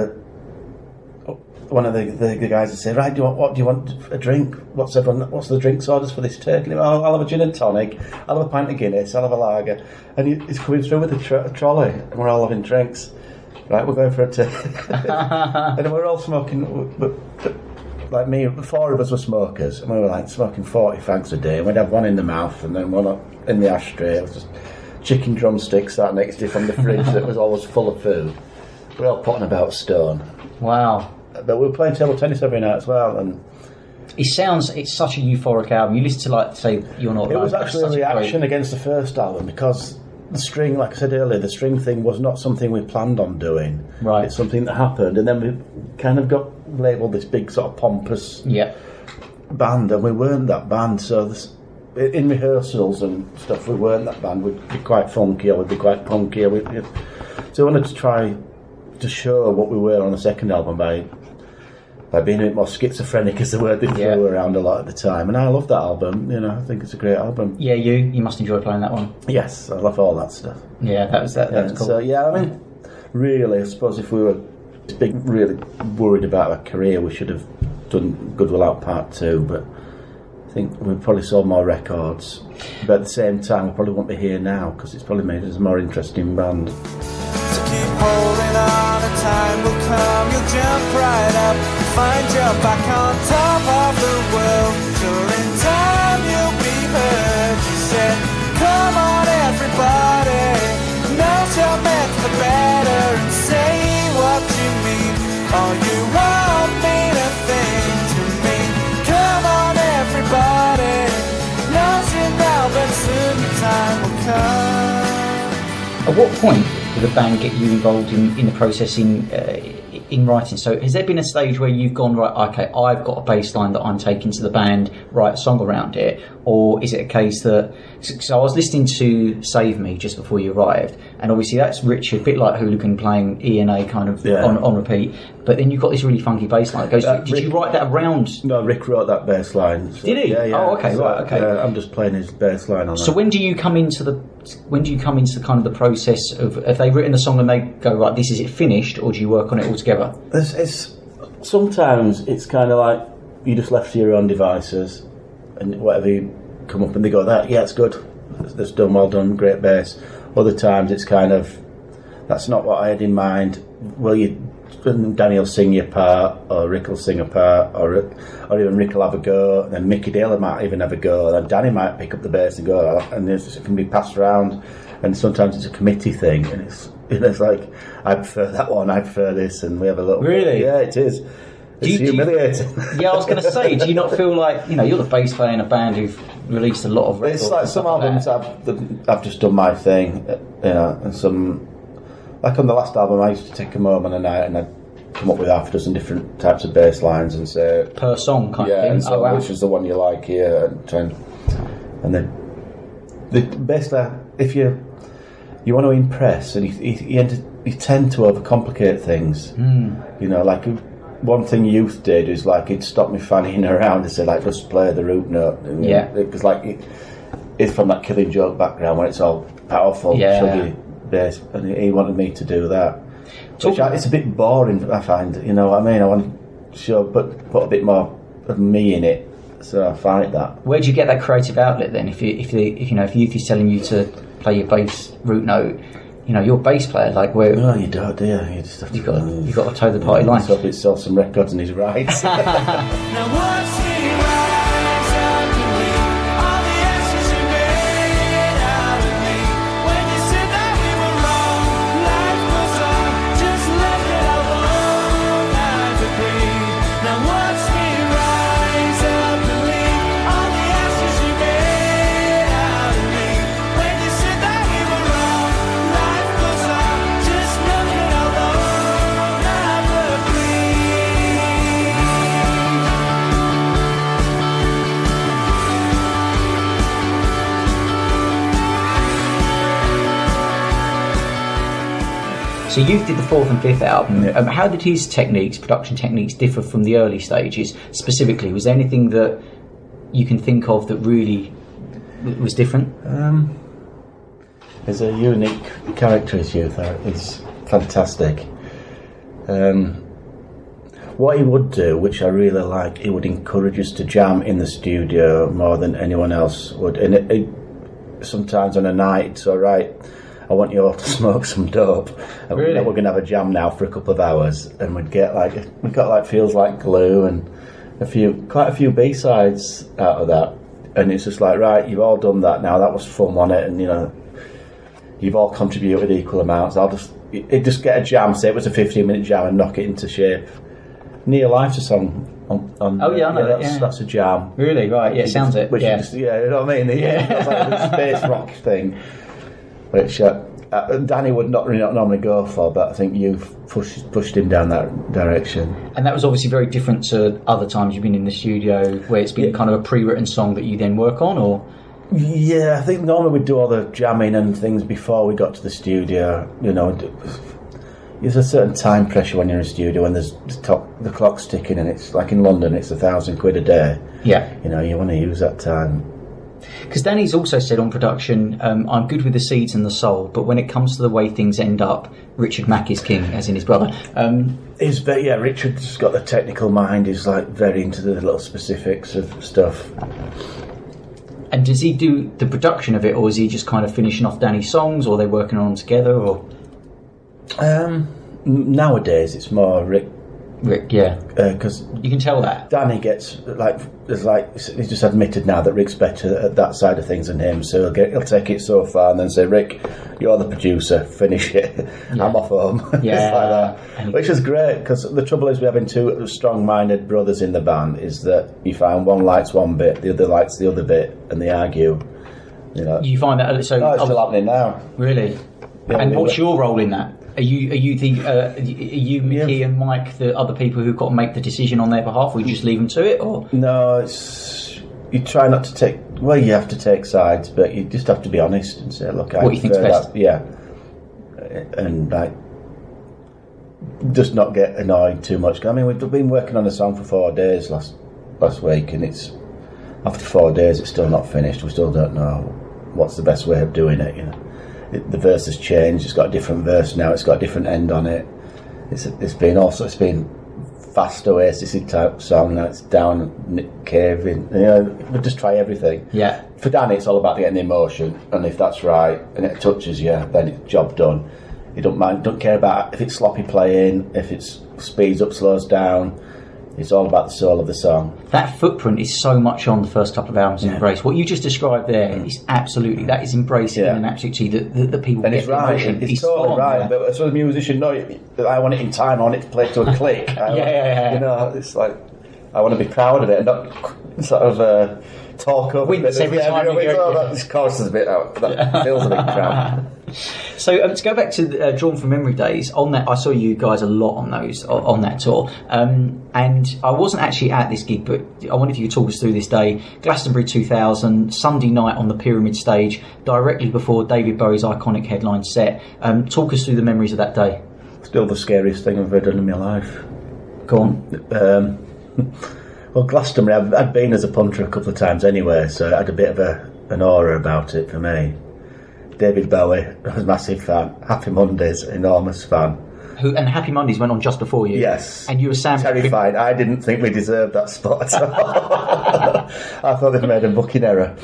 Speaker 2: one of the guys would say, right, what do you want a drink? What's the drinks orders for this take? And I'll have a gin and tonic, I'll have a pint of Guinness, I'll have a lager. And he's coming through with a trolley, and we're all having drinks. Right, we're going for a take. And we're all smoking, like me, 4 of us were smokers, and we were like smoking 40 fags a day, and we'd have one in the mouth and then one up in the ashtray. It was just chicken drumsticks sat next to you from the fridge that was always full of food. We were all potting about stone.
Speaker 3: Wow.
Speaker 2: But we were playing table tennis every night as well, and
Speaker 3: it's such a euphoric album. You listen to, like, say, You're Not Alone.
Speaker 2: it was actually a reaction against the first album, because the string, like I said earlier, the string thing was not something we planned on doing.
Speaker 3: Right.
Speaker 2: It's something that happened, and then we kind of got labelled this big sort of pompous band, and we weren't that band. So in rehearsals and stuff, we weren't that band. We'd be quite funky, or we'd be quite punky. So I wanted to try to show what we were on the second album by being a bit more schizophrenic, is the word they threw around a lot at the time. And I love that album. You know, I think it's a great album.
Speaker 3: Yeah, you must enjoy playing that one.
Speaker 2: Yes, I love all that stuff.
Speaker 3: Yeah, that was cool.
Speaker 2: So I mean, really, I suppose if we were really worried about our career, we should have done Good Will Out Part 2, but I think we probably sold more records. But at the same time, we probably won't be here now, because it's probably made us a more interesting band.
Speaker 4: So keep holding on, a time will come, you'll jump right up, find you're back on top of the world. Sure, in time you'll be heard. You said, come on everybody, now's your meant for better, and say what you mean. All you won't mean a thing to me. Come on everybody, now's it now, but soon the time will come.
Speaker 3: At what point did the band get you involved in the process in writing? So has there been a stage where you've gone, right, okay, I've got a bass line that I'm taking to the band, write a song around it? Or is it a case that... So I was listening to Save Me just before you arrived, and obviously that's Richard, a bit like Hooligan playing E&A kind of on repeat, but then you've got this really funky bass line that goes through. Did you write that around?
Speaker 2: No, Rick wrote that bass line. So,
Speaker 3: did he?
Speaker 2: Yeah.
Speaker 3: Oh, okay, right, okay.
Speaker 2: I'm just playing his bass line on that.
Speaker 3: So when do you come into the kind of the process of, have they written the song and they go, right, this is it finished, or do you work on it all together?
Speaker 2: Sometimes it's kind of like you just left to your own devices, and whatever you come up and they go, it's good, that's done, well done, great bass. Other times it's kind of, that's not what I had in mind. Well, Danny will sing your part, or Rick will sing a part, or even Rick will have a go, and then Mickey Dale might even have a go, and then Danny might pick up the bass and go, and it can be passed around. And sometimes it's a committee thing, and it's like, I prefer that one, I prefer this, and we have a little...
Speaker 3: Really?
Speaker 2: Yeah, it is. It's humiliating.
Speaker 3: Yeah, I was going to say, do you not feel like, you're the bass player in a band who've released a lot of records?
Speaker 2: It's like some albums I've just done my thing, and some... Like on the last album, I used to take them home on a night, and I'd come up with half a dozen different types of bass lines and say...
Speaker 3: Per song kind of thing?
Speaker 2: And so which is the one you like here, and then... Basically, if you want to impress, and you tend to overcomplicate things. Like one thing Youth did is like he'd stop me fanning around and say, like, just play the root note. Because like it's from that Killing Joke background where it's all powerful, chuggy bass, and he wanted me to do that. Which it's a bit boring, I find. You know what I mean? I want to put a bit more of me in it. So I fight that.
Speaker 3: Where do you get that creative outlet then? If Youth is telling you to play your bass root note, you're a bass player. Like where?
Speaker 2: No, you don't, do you? You just have to.
Speaker 3: You've got to toe the party line.
Speaker 2: So it sells some records and he's right.
Speaker 4: Now watch me rise up and leave all the ashes you made out of me. When you said that we were wrong, life goes on, just let it all alone, I've agreed. Now watch me rise up and leave all the ashes you made out of me. When you said that we were wrong, life goes on, just let it all alone, I've agreed.
Speaker 3: So Youth did the fourth and fifth album. How did his production techniques, differ from the early stages? Specifically, was there anything that you can think of that really was different?
Speaker 2: There's a unique character as Youth. It's fantastic. What he would do, which I really like, he would encourage us to jam in the studio more than anyone else would. And sometimes on a night, it's all right, I want you all to smoke some dope. And we're going to have a jam now for a couple of hours. And we've got Feels Like Glue, and quite a few B-sides out of that, and it's just like, right, you've all done that now. That was fun, wasn't it? And you've all contributed equal amounts. It just get a jam. Say it was a 15-minute jam and knock it into shape. Near Life's a song. On
Speaker 3: Oh yeah, I know
Speaker 2: that's a jam.
Speaker 3: Really, right? Yeah, sounds it.
Speaker 2: Which
Speaker 3: Yeah,
Speaker 2: you know what I mean. That's like the space rock thing, which Danny would not normally go for, but I think you've pushed him down that direction.
Speaker 3: and that was obviously very different to other times you've been in the studio, where it's been kind of a pre-written song that you then work on, or.
Speaker 2: Yeah, I think normally we'd do all the jamming and things before we got to the studio. There's a certain time pressure when you're in a studio, when the clock's ticking, and it's like in London, it's £1,000 a day.
Speaker 3: Yeah.
Speaker 2: You want to use that time.
Speaker 3: Because Danny's also said on production, I'm good with the seeds and the soul, but when it comes to the way things end up, Richard Mack is king, as in his brother.
Speaker 2: Richard's got the technical mind. He's like very into the little specifics of stuff.
Speaker 3: And does he do the production of it, or is he just kind of finishing off Danny's songs, or are they working on them together, or?
Speaker 2: Nowadays it's more Rick,
Speaker 3: yeah.
Speaker 2: because
Speaker 3: You can tell that.
Speaker 2: Danny gets he's just admitted now that Rick's better at that side of things than him, so he'll take it so far and then say, Rick, you're the producer, finish it.
Speaker 3: Yeah.
Speaker 2: I'm off home.
Speaker 3: Yeah.
Speaker 2: It's like that, which is great, because the trouble is, we having two strong-minded brothers in the band is that you find one likes one bit, the other likes the other bit, and they argue.
Speaker 3: You find that so?
Speaker 2: It's still happening now.
Speaker 3: Really?
Speaker 2: Yeah,
Speaker 3: and what's your role in that? Are you Mickey and Mike the other people who've got to make the decision on their behalf, or you just leave them to it, or?
Speaker 2: No, you try not to take. Well, you have to take sides, but you just have to be honest and say, look,
Speaker 3: what you think's best.
Speaker 2: Yeah, and just not get annoyed too much. I mean, we've been working on a song for 4 days last week, and it's after 4 days, it's still not finished. We still don't know what's the best way of doing it. The verse has changed. It's got a different verse now. It's got a different end on it. It's been fast Oasis type song. Now it's down Nick Cave. We just try everything.
Speaker 3: Yeah.
Speaker 2: For Danny, it's all about getting the emotion, and if that's right and it touches you, then it's job done. You don't care about if it's sloppy playing, if it's speeds up, slows down. It's all about the soul of the song.
Speaker 3: That footprint is so much on the first couple of albums. Embrace what you just described there is absolutely that is embracing in an absolutely the people.
Speaker 2: And
Speaker 3: get
Speaker 2: it's right.
Speaker 3: emotion.
Speaker 2: It's totally right. Yeah. But as a musician, no, I want it in time. I want it to play to a click. It's like I want to be proud of it and not sort of talk over it.
Speaker 3: Every time
Speaker 2: this chorus is a bit out. That feels a bit crap.
Speaker 3: So to go back to Drawn from Memory Days, on that I saw you guys a lot on that tour, and I wasn't actually at this gig, but I wonder if you could talk us through this day. Glastonbury 2000, Sunday night on the Pyramid stage, directly before David Bowie's iconic headline set. Talk us through the memories of that day.
Speaker 2: Still the scariest thing I've ever done in my life.
Speaker 3: Go on.
Speaker 2: Well, Glastonbury, I'd been as a punter a couple of times anyway, so I had a bit of an aura about it for me. David Bowie, I was a massive fan. Happy Mondays, enormous fan.
Speaker 3: And Happy Mondays went on just before you.
Speaker 2: Yes.
Speaker 3: And you were
Speaker 2: terrified. I didn't think we deserved that spot at all. I thought they'd made a booking error.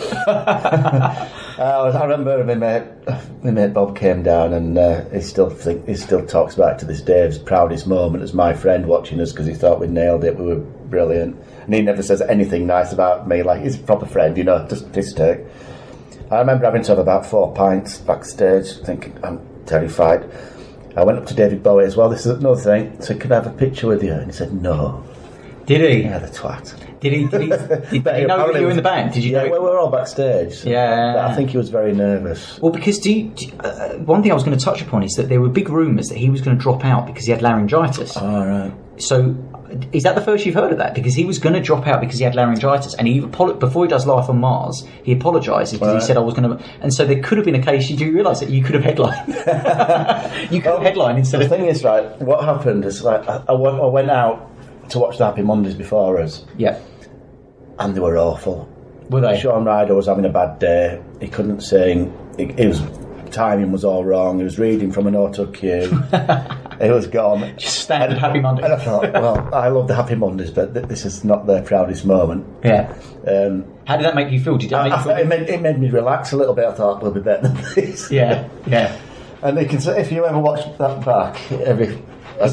Speaker 2: I remember my mate Bob came down, and he still talks about it to this day. His proudest moment as my friend watching us, because he thought we nailed it. We were brilliant, and he never says anything nice about me. Like, he's a proper friend, just piss take. I remember having to have about 4 pints backstage, thinking I'm terrified. I went up to David Bowie as well. This is another thing. I said, "Can I have a picture with you?" And he said, "No."
Speaker 3: Did he?
Speaker 2: Yeah, the twat.
Speaker 3: Did he know that you were in the band? Did you?
Speaker 2: Yeah, well, we were all backstage. So I think he was very nervous.
Speaker 3: Well, because one thing I was going to touch upon is that there were big rumours that he was going to drop out because he had laryngitis.
Speaker 2: Oh, right.
Speaker 3: So, is that the first you've heard of that? Because he was going to drop out because he had laryngitis, and before he does Life on Mars, he apologised because he said I was going to. And so there could have been a case. Do you realise that you could have headlined? You could have headlined instead of.
Speaker 2: The thing is, right? What happened is, like, I went out to watch the Happy Mondays before us.
Speaker 3: Yeah.
Speaker 2: And they were awful.
Speaker 3: Were they?
Speaker 2: Sean Ryder was having a bad day. He couldn't sing. Timing was all wrong. He was reading from an auto cue. It was gone.
Speaker 3: Just standard Happy Mondays.
Speaker 2: And I thought, well, I love the Happy Mondays, but this is not their proudest moment.
Speaker 3: Yeah. How did that make you feel? Did that make you feel?
Speaker 2: It made me relax a little bit. I thought, we'll be better than this.
Speaker 3: Yeah, yeah.
Speaker 2: And you can say, if you ever watch that back,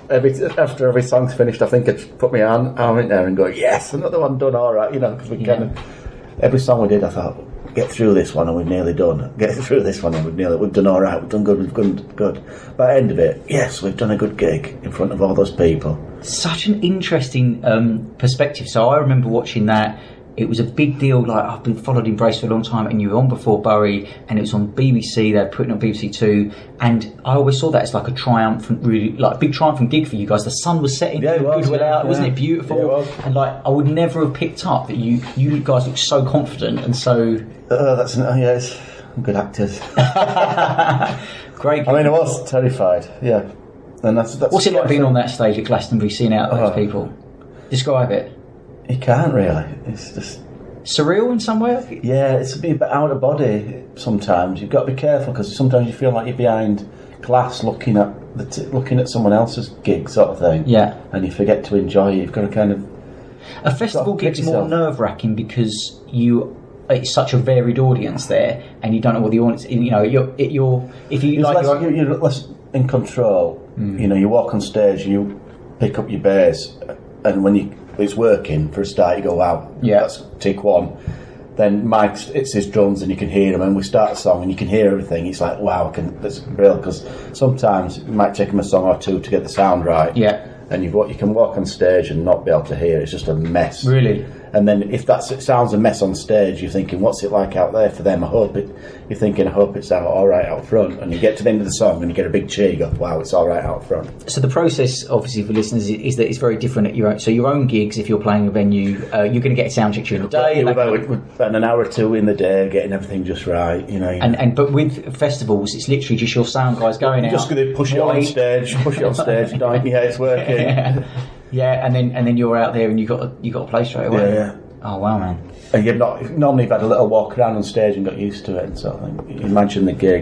Speaker 2: after every song's finished, I think I'd put my arm in there and go, yes, another one done, all right, because we kind of every song we did, I thought, get through this one and we've nearly done. Get through this one and we've done all right. We've done good. We've done good. By the end of it, yes, we've done a good gig in front of all those people.
Speaker 3: Such an interesting perspective. So I remember watching that. It was a big deal. Like, I've been followed Embrace for a long time, and you were on before Bury, and it was on BBC. They're putting it on BBC Two, and I always saw that as like a triumphant, really like a big triumphant gig for you guys. The sun was setting.
Speaker 2: Yeah, it was.
Speaker 3: Wasn't it beautiful?
Speaker 2: Yeah, it was.
Speaker 3: And like, I would never have picked up that you guys looked so confident and so.
Speaker 2: It's good actors.
Speaker 3: Great.
Speaker 2: I mean, I was terrified. Yeah, and that's
Speaker 3: what's it like being on that stage at Glastonbury, seeing out those people? Describe it.
Speaker 2: You can't really. It's just
Speaker 3: surreal in some way.
Speaker 2: Yeah, it's a bit out of body sometimes. You've got to be careful because sometimes you feel like you're behind glass looking at someone else's gig, sort of thing.
Speaker 3: Yeah,
Speaker 2: and you forget to enjoy it. You've got to kind of.
Speaker 3: A festival gig's more nerve-wracking because it's such a varied audience there, and you don't know what the audience.
Speaker 2: You're less in control. You walk on stage, you pick up your bass, and when it's working for a start, you go, wow, that's tick one. Then Mike hits his drums and you can hear him, and we start a song and you can hear everything. It's like, wow, that's brilliant, because sometimes it might take him a song or two to get the sound right.
Speaker 3: Yeah.
Speaker 2: And you can walk on stage and not be able to hear. It's just a mess.
Speaker 3: Really?
Speaker 2: And then if it sounds a mess on stage, you're thinking, what's it like out there for them? I hope it's out all right out front. And you get to the end of the song and you get a big cheer. You go, wow, it's all right out front. So
Speaker 3: the process, obviously, for listeners is that it's very different at your own. So your own gigs, if you're playing a venue, you're going to get a sound check during the day.
Speaker 2: We'd spend an hour or two in the day getting everything just right.
Speaker 3: But with festivals, it's literally just your sound guys going out.
Speaker 2: Just going to push it on stage. Yeah, it's working.
Speaker 3: Yeah, and then you're out there and you got to play straight away.
Speaker 2: Yeah.
Speaker 3: Oh wow, man!
Speaker 2: And normally you've had a little walk around on stage and got used to it and sort of thing. Imagine the gig.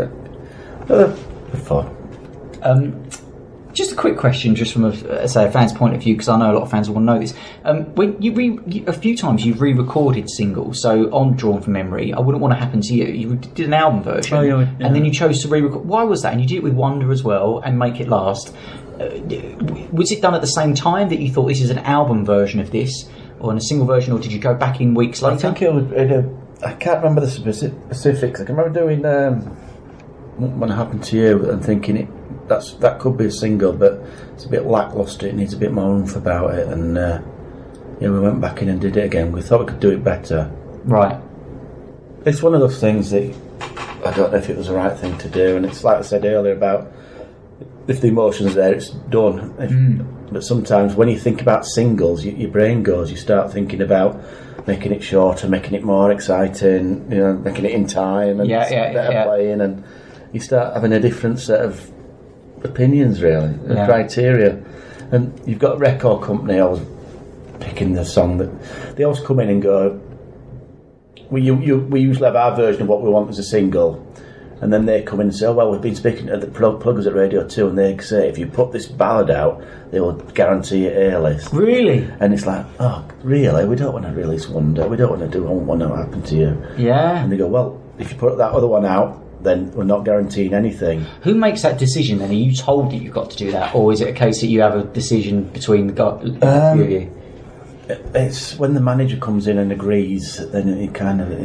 Speaker 2: Fun.
Speaker 3: Just a quick question, just from a fan's point of view, because I know a lot of fans will know this. When a few times you've re-recorded singles, so on Drawn from Memory, I wouldn't want to happen to you. You did an album version, and then you chose to re-record. Why was that? And you did it with Wonder as well, and Make It Last. Was it done at the same time that you thought this is an album version of this, or in a single version, or did you go back in weeks later?
Speaker 2: I think it was. I can't remember the specifics. I can remember doing When It Happened to You and thinking that could be a single, but it's a bit lacklustre. It needs a bit more oomph about it, and we went back in and did it again. We thought we could do it better.
Speaker 3: Right.
Speaker 2: It's one of those things that I don't know if it was the right thing to do, and it's like I said earlier about. If the emotion's there, it's done. But sometimes when you think about singles, your brain goes. You start thinking about making it shorter, making it more exciting, making it in time and better playing, and you start having a different set of opinions, really, criteria. And you've got a record company always picking the song that they always come in and go. We usually have our version of what we want as a single. And then they come in and say, oh, well, we've been speaking to the pluggers at Radio 2, and they say, if you put this ballad out, they will guarantee it A-list.
Speaker 3: Really?
Speaker 2: And it's like, oh, really? We don't want to release Wonder. We don't want to do What Happened to You.
Speaker 3: Yeah.
Speaker 2: And they go, well, if you put that other one out, then we're not guaranteeing anything.
Speaker 3: Who makes that decision then? Are you told that you've got to do that? Or is it a case that you have a decision between the few of you?
Speaker 2: It's when the manager comes in and agrees, then it kind of...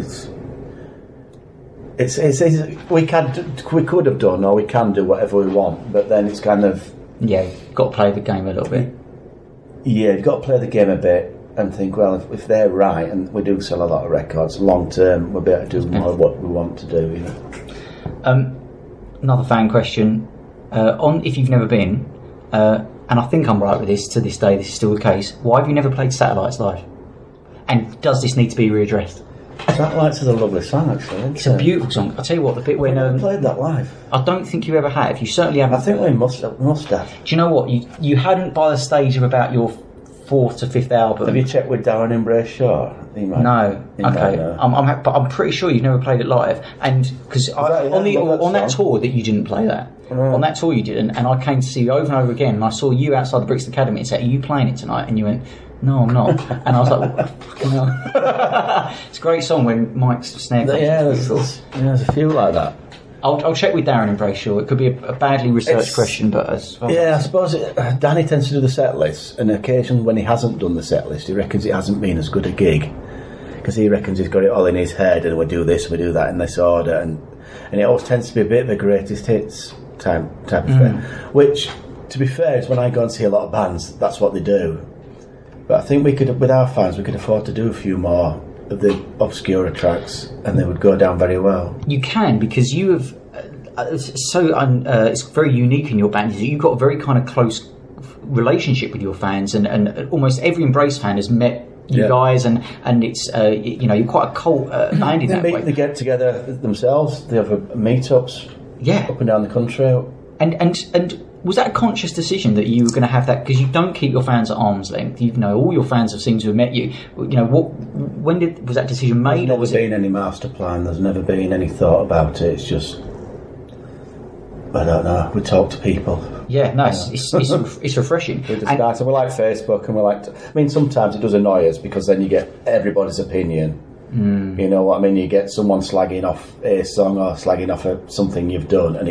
Speaker 2: we could have done, or we can do whatever we want, but then it's kind of...
Speaker 3: Yeah, you've got to play the game a little bit.
Speaker 2: Yeah, you've got to play the game a bit and think, well, if they're right, and we do sell a lot of records, long term, we'll be able to do more of what we want to do,
Speaker 3: Another fan question. If you've never been, and I think I'm right with this, to this day this is still the case, why have you never played Satellites live? And does this need to be readdressed?
Speaker 2: Satellites is a lovely song, actually.
Speaker 3: It's a beautiful song. I'll tell you what, the bit when...
Speaker 2: We played that live.
Speaker 3: I don't think you ever have. You certainly haven't.
Speaker 2: I think we must have.
Speaker 3: Do you know what? You hadn't by the stage of about your 4th to 5th album.
Speaker 2: Have you checked with Darren Embrace Shaw?
Speaker 3: No. Okay. I'm pretty sure you've never played it live. And because on that tour that you didn't play that. Right. On that tour you didn't. And I came to see you over and over again, and I saw you outside the Brixton Academy and said, are you playing it tonight? And you went... No, I'm not. And I was like, well, fucking hell. It's a great song when Mike's snare comes.
Speaker 2: There's a few like that.
Speaker 3: I'll check with Darren in Brayshaw. It could be a badly researched question, but as far
Speaker 2: I suppose Danny tends to do the set list, and occasionally when he hasn't done the set list, he reckons it hasn't been as good a gig, because he reckons he's got it all in his head, and we do this, we do that in this order, and it always tends to be a bit of a greatest hits type of thing. Which, to be fair, is when I go and see a lot of bands, that's what they do. But I think we could, with our fans, we could afford to do a few more of the obscure tracks, and they would go down very well.
Speaker 3: You can, because you have it's very unique in your band. You've got a very kind of close relationship with your fans, and almost every Embrace fan has met you guys, and it's you're quite a cult band in that way.
Speaker 2: They get together themselves. They have meetups, up and down the country.
Speaker 3: And was that a conscious decision that you were going to have that? Because you don't keep your fans at arm's length. All your fans have seemed to have met you. When was that decision made?
Speaker 2: There's never been any master plan. There's never been any thought about it. It's just, I don't know. We talk to people.
Speaker 3: Yeah, no, it's refreshing.
Speaker 2: We like Facebook, and we like I mean, sometimes it does annoy us, because then you get everybody's opinion. You know what I mean? You get someone slagging off a song or slagging off something you've done, and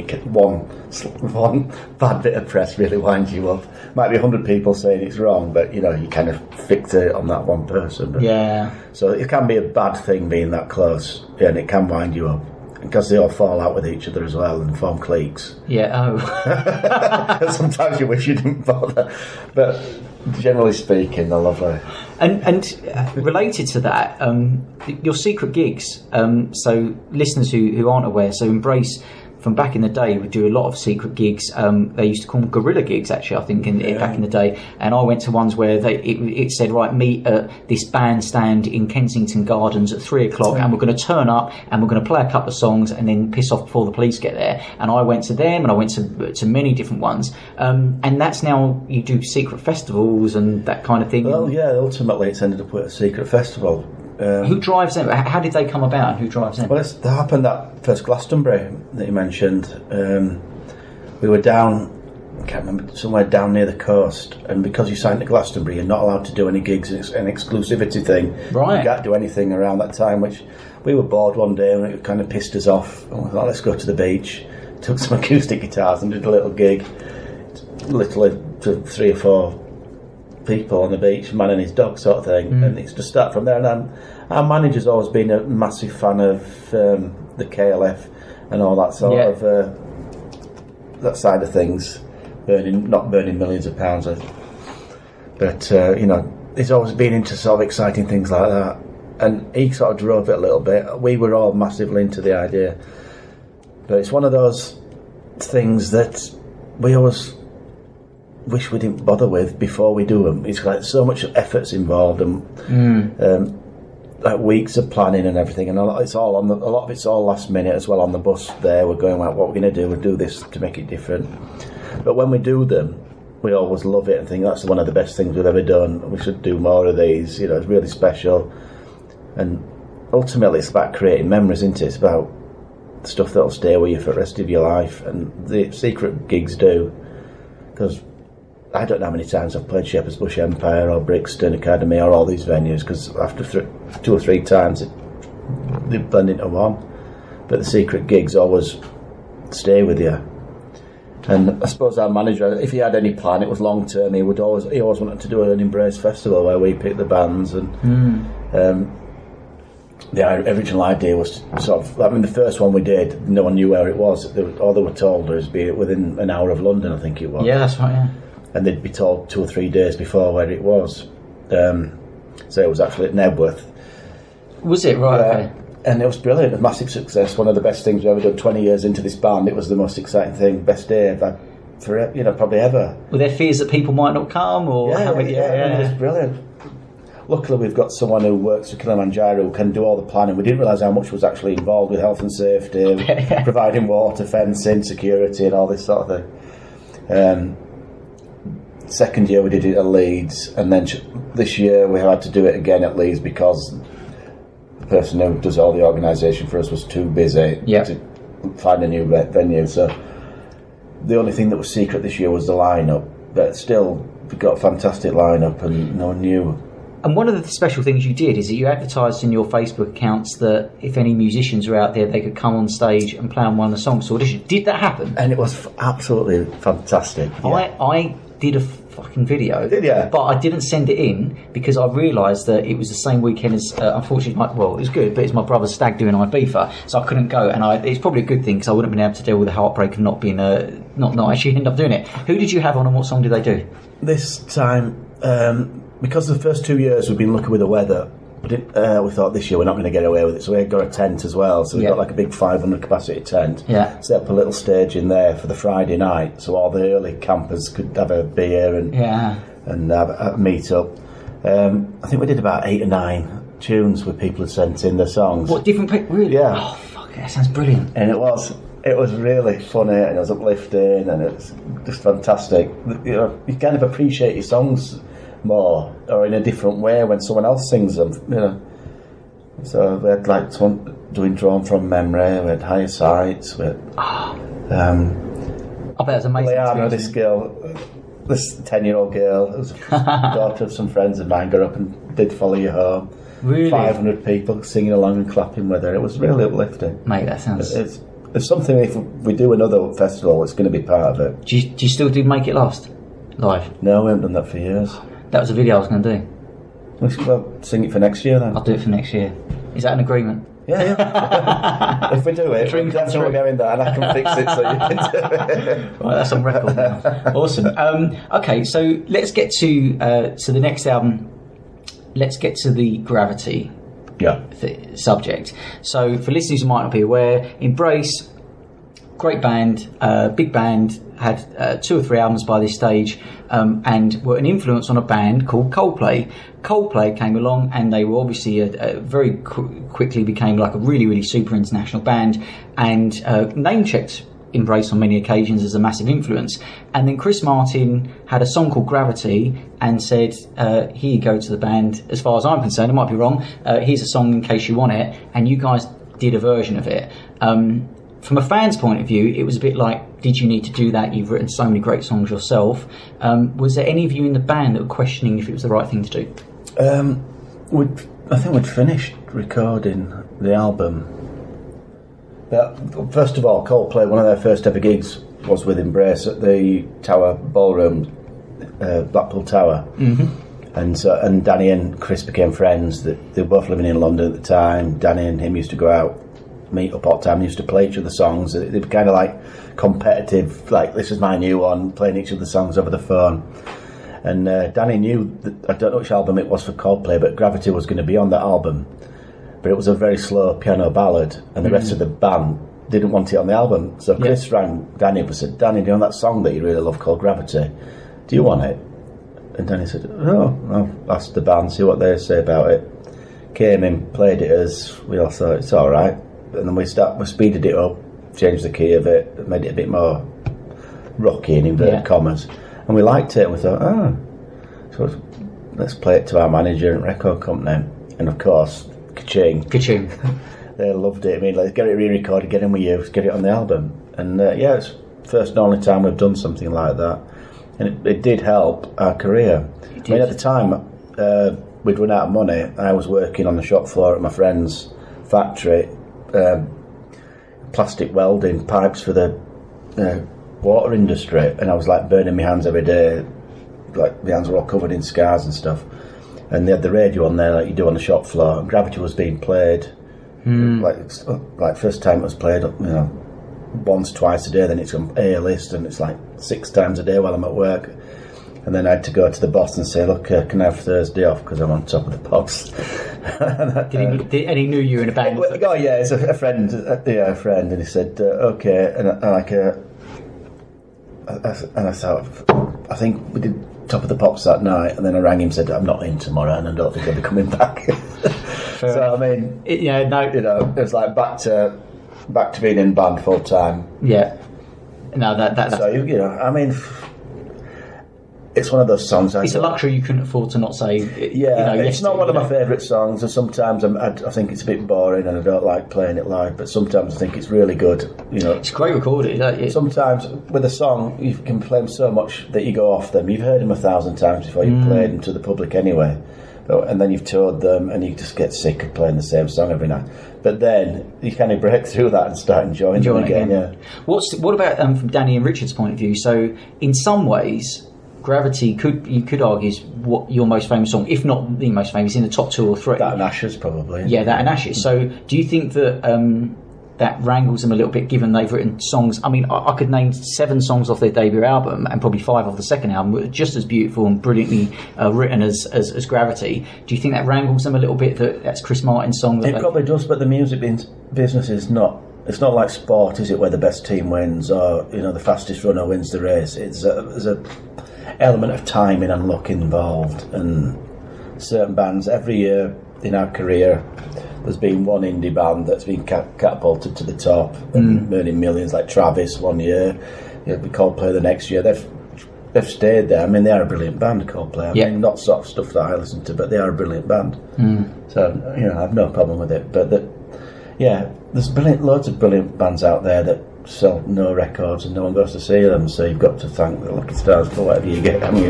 Speaker 2: one bad bit of press really winds you up. Might be 100 people saying it's wrong, but you kind of fixate on that one person. But, so it can be a bad thing being that close, and it can wind you up, because they all fall out with each other as well and form cliques. Sometimes you wish you didn't bother, but generally speaking, they're lovely.
Speaker 3: And related to that, your secret gigs. So listeners who aren't aware, so Embrace from back in the day would do a lot of secret gigs. They used to call them guerrilla gigs, actually, I think, back in the day. And I went to ones where it said, right, meet at this bandstand in Kensington Gardens at 3:00, and we're going to turn up and we're going to play a couple of songs and then piss off before the police get there. And I went to them, and I went to many different ones. And that's now, you do secret festivals and that kind of thing.
Speaker 2: Well, yeah, ultimately it's ended up with a secret festival.
Speaker 3: Who drives them? How did they come about, and who drives them?
Speaker 2: Well, it happened that first Glastonbury that you mentioned. We were down, I can't remember, somewhere down near the coast, and because you signed to Glastonbury, you're not allowed to do any gigs. It's an exclusivity thing.
Speaker 3: Right.
Speaker 2: You can't do anything around that time, which we were bored one day, and it kind of pissed us off. And we thought, let's go to the beach. Took some acoustic guitars and did a little gig, literally to 3 or 4 people on the beach, man and his dog sort of thing, and it's just start from there. And our manager's always been a massive fan of the KLF and all that sort of that side of things, not burning millions of pounds, but he's always been into sort of exciting things like that, and he sort of drove it a little bit. We were all massively into the idea, but it's one of those things that we always wish we didn't bother with before we do them. It's like so much effort's involved, and like weeks of planning and everything, and a lot of it's all last minute as well. On the bus there, we're going like, what we're going to do? We'll do this to make it different. But when we do them, we always love it and think that's one of the best things we've ever done. We should do more of these. It's really special, and ultimately it's about creating memories, isn't it? It's about stuff that'll stay with you for the rest of your life, and the secret gigs do, because I don't know how many times I've played Shepherd's Bush Empire or Brixton Academy or all these venues, because after 2 or 3 times they blend into one. But the secret gigs always stay with you. And I suppose our manager, if he had any plan, it was long term. He always wanted to do an Embrace festival where we picked the bands, and the original idea was to sort of, the first one we did, no one knew where it was. All they were told was be within an hour of London, I think it was.
Speaker 3: Yeah, that's right. Yeah.
Speaker 2: And they'd be told 2 or 3 days before where it was. So it was actually at Nebworth.
Speaker 3: Was it? Right, okay.
Speaker 2: And it was brilliant, a massive success, one of the best things we've ever done. 20 years into this band, it was the most exciting thing, best day I've had for, probably ever.
Speaker 3: Were there fears that people might not come? Or
Speaker 2: yeah, it was brilliant. Luckily we've got someone who works for Kilimanjaro who can do all the planning. We didn't realise how much was actually involved with health and safety, providing water, fencing, security and all this sort of thing. Second year we did it at Leeds, and then this year we had to do it again at Leeds because the person who does all the organisation for us was too busy to find a new venue. So the only thing that was secret this year was the lineup, but still we got a fantastic lineup, and no one knew
Speaker 3: And one of the special things you did is that you advertised in your Facebook accounts that if any musicians were out there, they could come on stage and play on one of the songs to audition. Did that happen?
Speaker 2: And it was absolutely fantastic. Yeah.
Speaker 3: I did a fucking video.
Speaker 2: Did you?
Speaker 3: But I didn't send it in because I realised that it was the same weekend as, unfortunately, it was good, but it's my brother's stag doing Ibiza, so I couldn't go. And it's probably a good thing because I wouldn't have been able to deal with the heartbreak of not being, not actually end up doing it. Who did you have on and what song did they do?
Speaker 2: This time, because the first 2 years we've been lucky with the weather, we thought this year we're not going to get away with it, so we got a tent as well. So we got like a big 500 capacity tent.
Speaker 3: Yeah.
Speaker 2: Set up a little stage in there for the Friday night, so all the early campers could have a beer and have a meet up. I think we did about 8 or 9 tunes where people had sent in their songs.
Speaker 3: What, different people? Really?
Speaker 2: Yeah.
Speaker 3: Oh fuck, that sounds brilliant.
Speaker 2: And it was really funny and it was uplifting and it's just fantastic. You kind of appreciate your songs more or in a different way when someone else sings them, So we had like doing Drawn From Memory, we had Higher Sights, we had
Speaker 3: I bet it was amazing.
Speaker 2: Liana, this 10-year-old girl who was the daughter of some friends of mine, got up and did Follow You Home.
Speaker 3: Really?
Speaker 2: 500 people singing along and clapping with her. It was really uplifting.
Speaker 3: Mate, that sounds...
Speaker 2: It's something, if we do another festival, it's going to be part of it.
Speaker 3: Do you still do Make It Last live?
Speaker 2: No, we haven't done that for years.
Speaker 3: That was a video I was going to do.
Speaker 2: Well, sing it for next year then.
Speaker 3: I'll do it for next year. Is that an agreement?
Speaker 2: Yeah. If we do it, that's what we're going there, and I can fix it so you can do it.
Speaker 3: Right, that's on record now. Awesome. Okay, so let's get to the next album. Let's get to the Gravity subject. So for listeners who might not be aware, Embrace, great band, big band, had 2 or 3 albums by this stage, and were an influence on a band called Coldplay. Coldplay came along and they were obviously very quickly became like a really, really super international band, and name-checked Embrace on many occasions as a massive influence. And then Chris Martin had a song called Gravity and said, here you go to the band, as far as I'm concerned, I might be wrong, here's a song in case you want it, and you guys did a version of it. From a fan's point of view, it was a bit like, did you need to do that? You've written so many great songs yourself. Was there any of you in the band that were questioning if it was the right thing to do?
Speaker 2: I think we'd finished recording the album. First of all, Coldplay, one of their first ever gigs was with Embrace at the Tower Ballroom, Blackpool Tower. Mm-hmm. And Danny and Chris became friends. They were both living in London at the time. Danny and him used to go out, meet up all the time, used to play each other's songs. They were kind of like competitive, like this is my new one, playing each other's songs over the phone. And Danny knew that, I don't know which album it was for Coldplay, but Gravity was going to be on that album. But it was a very slow piano ballad, and the rest of the band didn't want it on the album. So Chris rang Danny up and said, Danny, do you know that song that you really love called Gravity? Do you want it? And Danny said, oh, I'll ask the band, see what they say about it. Came in, played it as, we all thought, it's alright. And then we speeded it up, changed the key of it, made it a bit more rocky in inverted commas. And we liked it, and we thought, so let's play it to our manager and record company. And of course, ka-ching. They loved it. I mean, let's get it re-recorded, get in with you, get it on the album. And it's the first and only time we've done something like that. And it did help our career. I mean, at the time, we'd run out of money. I was working on the shop floor at my friend's factory, plastic welding pipes for the water industry, and I was like burning my hands every day. Like, my hands were all covered in scars and stuff. And they had the radio on there like you do on the shop floor, and Gravity was being played like first time it was played, once, twice a day. Then it's on A-list, and it's like 6 times a day while I'm at work. And then I had to go to the boss and say, look, can I have Thursday off because I'm on top of the pops.
Speaker 3: And he knew you were in a band?
Speaker 2: Oh yeah, it's a friend, a friend, and he said, okay, and I thought, I think we did Top of the Pops that night, and then I rang him and said, I'm not in tomorrow and I don't think I'll be coming back. So I mean, it was like back to being in band full time.
Speaker 3: Yeah. No, that's
Speaker 2: so I mean, it's one of those songs.
Speaker 3: It's a luxury you couldn't afford to not say.
Speaker 2: It's not one of my favourite songs, and sometimes I think it's a bit boring, and I don't like playing it live. But sometimes I think it's really good.
Speaker 3: It's great recorded.
Speaker 2: Sometimes with a song you can play them so much that you go off them. You've heard them 1,000 times before you played them to the public anyway. and then you've toured them, and you just get sick of playing the same song every night. But then you kind of break through that and start enjoying them again. Yeah.
Speaker 3: What about from Danny and Richard's point of view? So in some ways, Gravity you could argue is what your most famous song, if not the most famous, in the top 2 or 3.
Speaker 2: That and Ashes, probably.
Speaker 3: Yeah, that and Ashes. So do you think that that wrangles them a little bit, given they've written songs? I mean, I could name 7 songs off their debut album and probably 5 off the second album, just as beautiful and brilliantly written as Gravity. Do you think that wrangles them a little bit, that that's Chris Martin's song?
Speaker 2: It probably does, but the music business is not... It's not like sport, is it, where the best team wins, or the fastest runner wins the race. There's a element of timing and luck involved, and certain bands every year in our career, there's been one indie band that's been catapulted to the top and earning millions, like Travis one year, Coldplay the next year. They've stayed there. I mean, they are a brilliant band, Coldplay. I mean, not sort of stuff that I listen to, but they are a brilliant band. So I have no problem with it. But there's loads of brilliant bands out there that sell no records and no one goes to see them, so you've got to thank the lucky stars for whatever you get. Honey,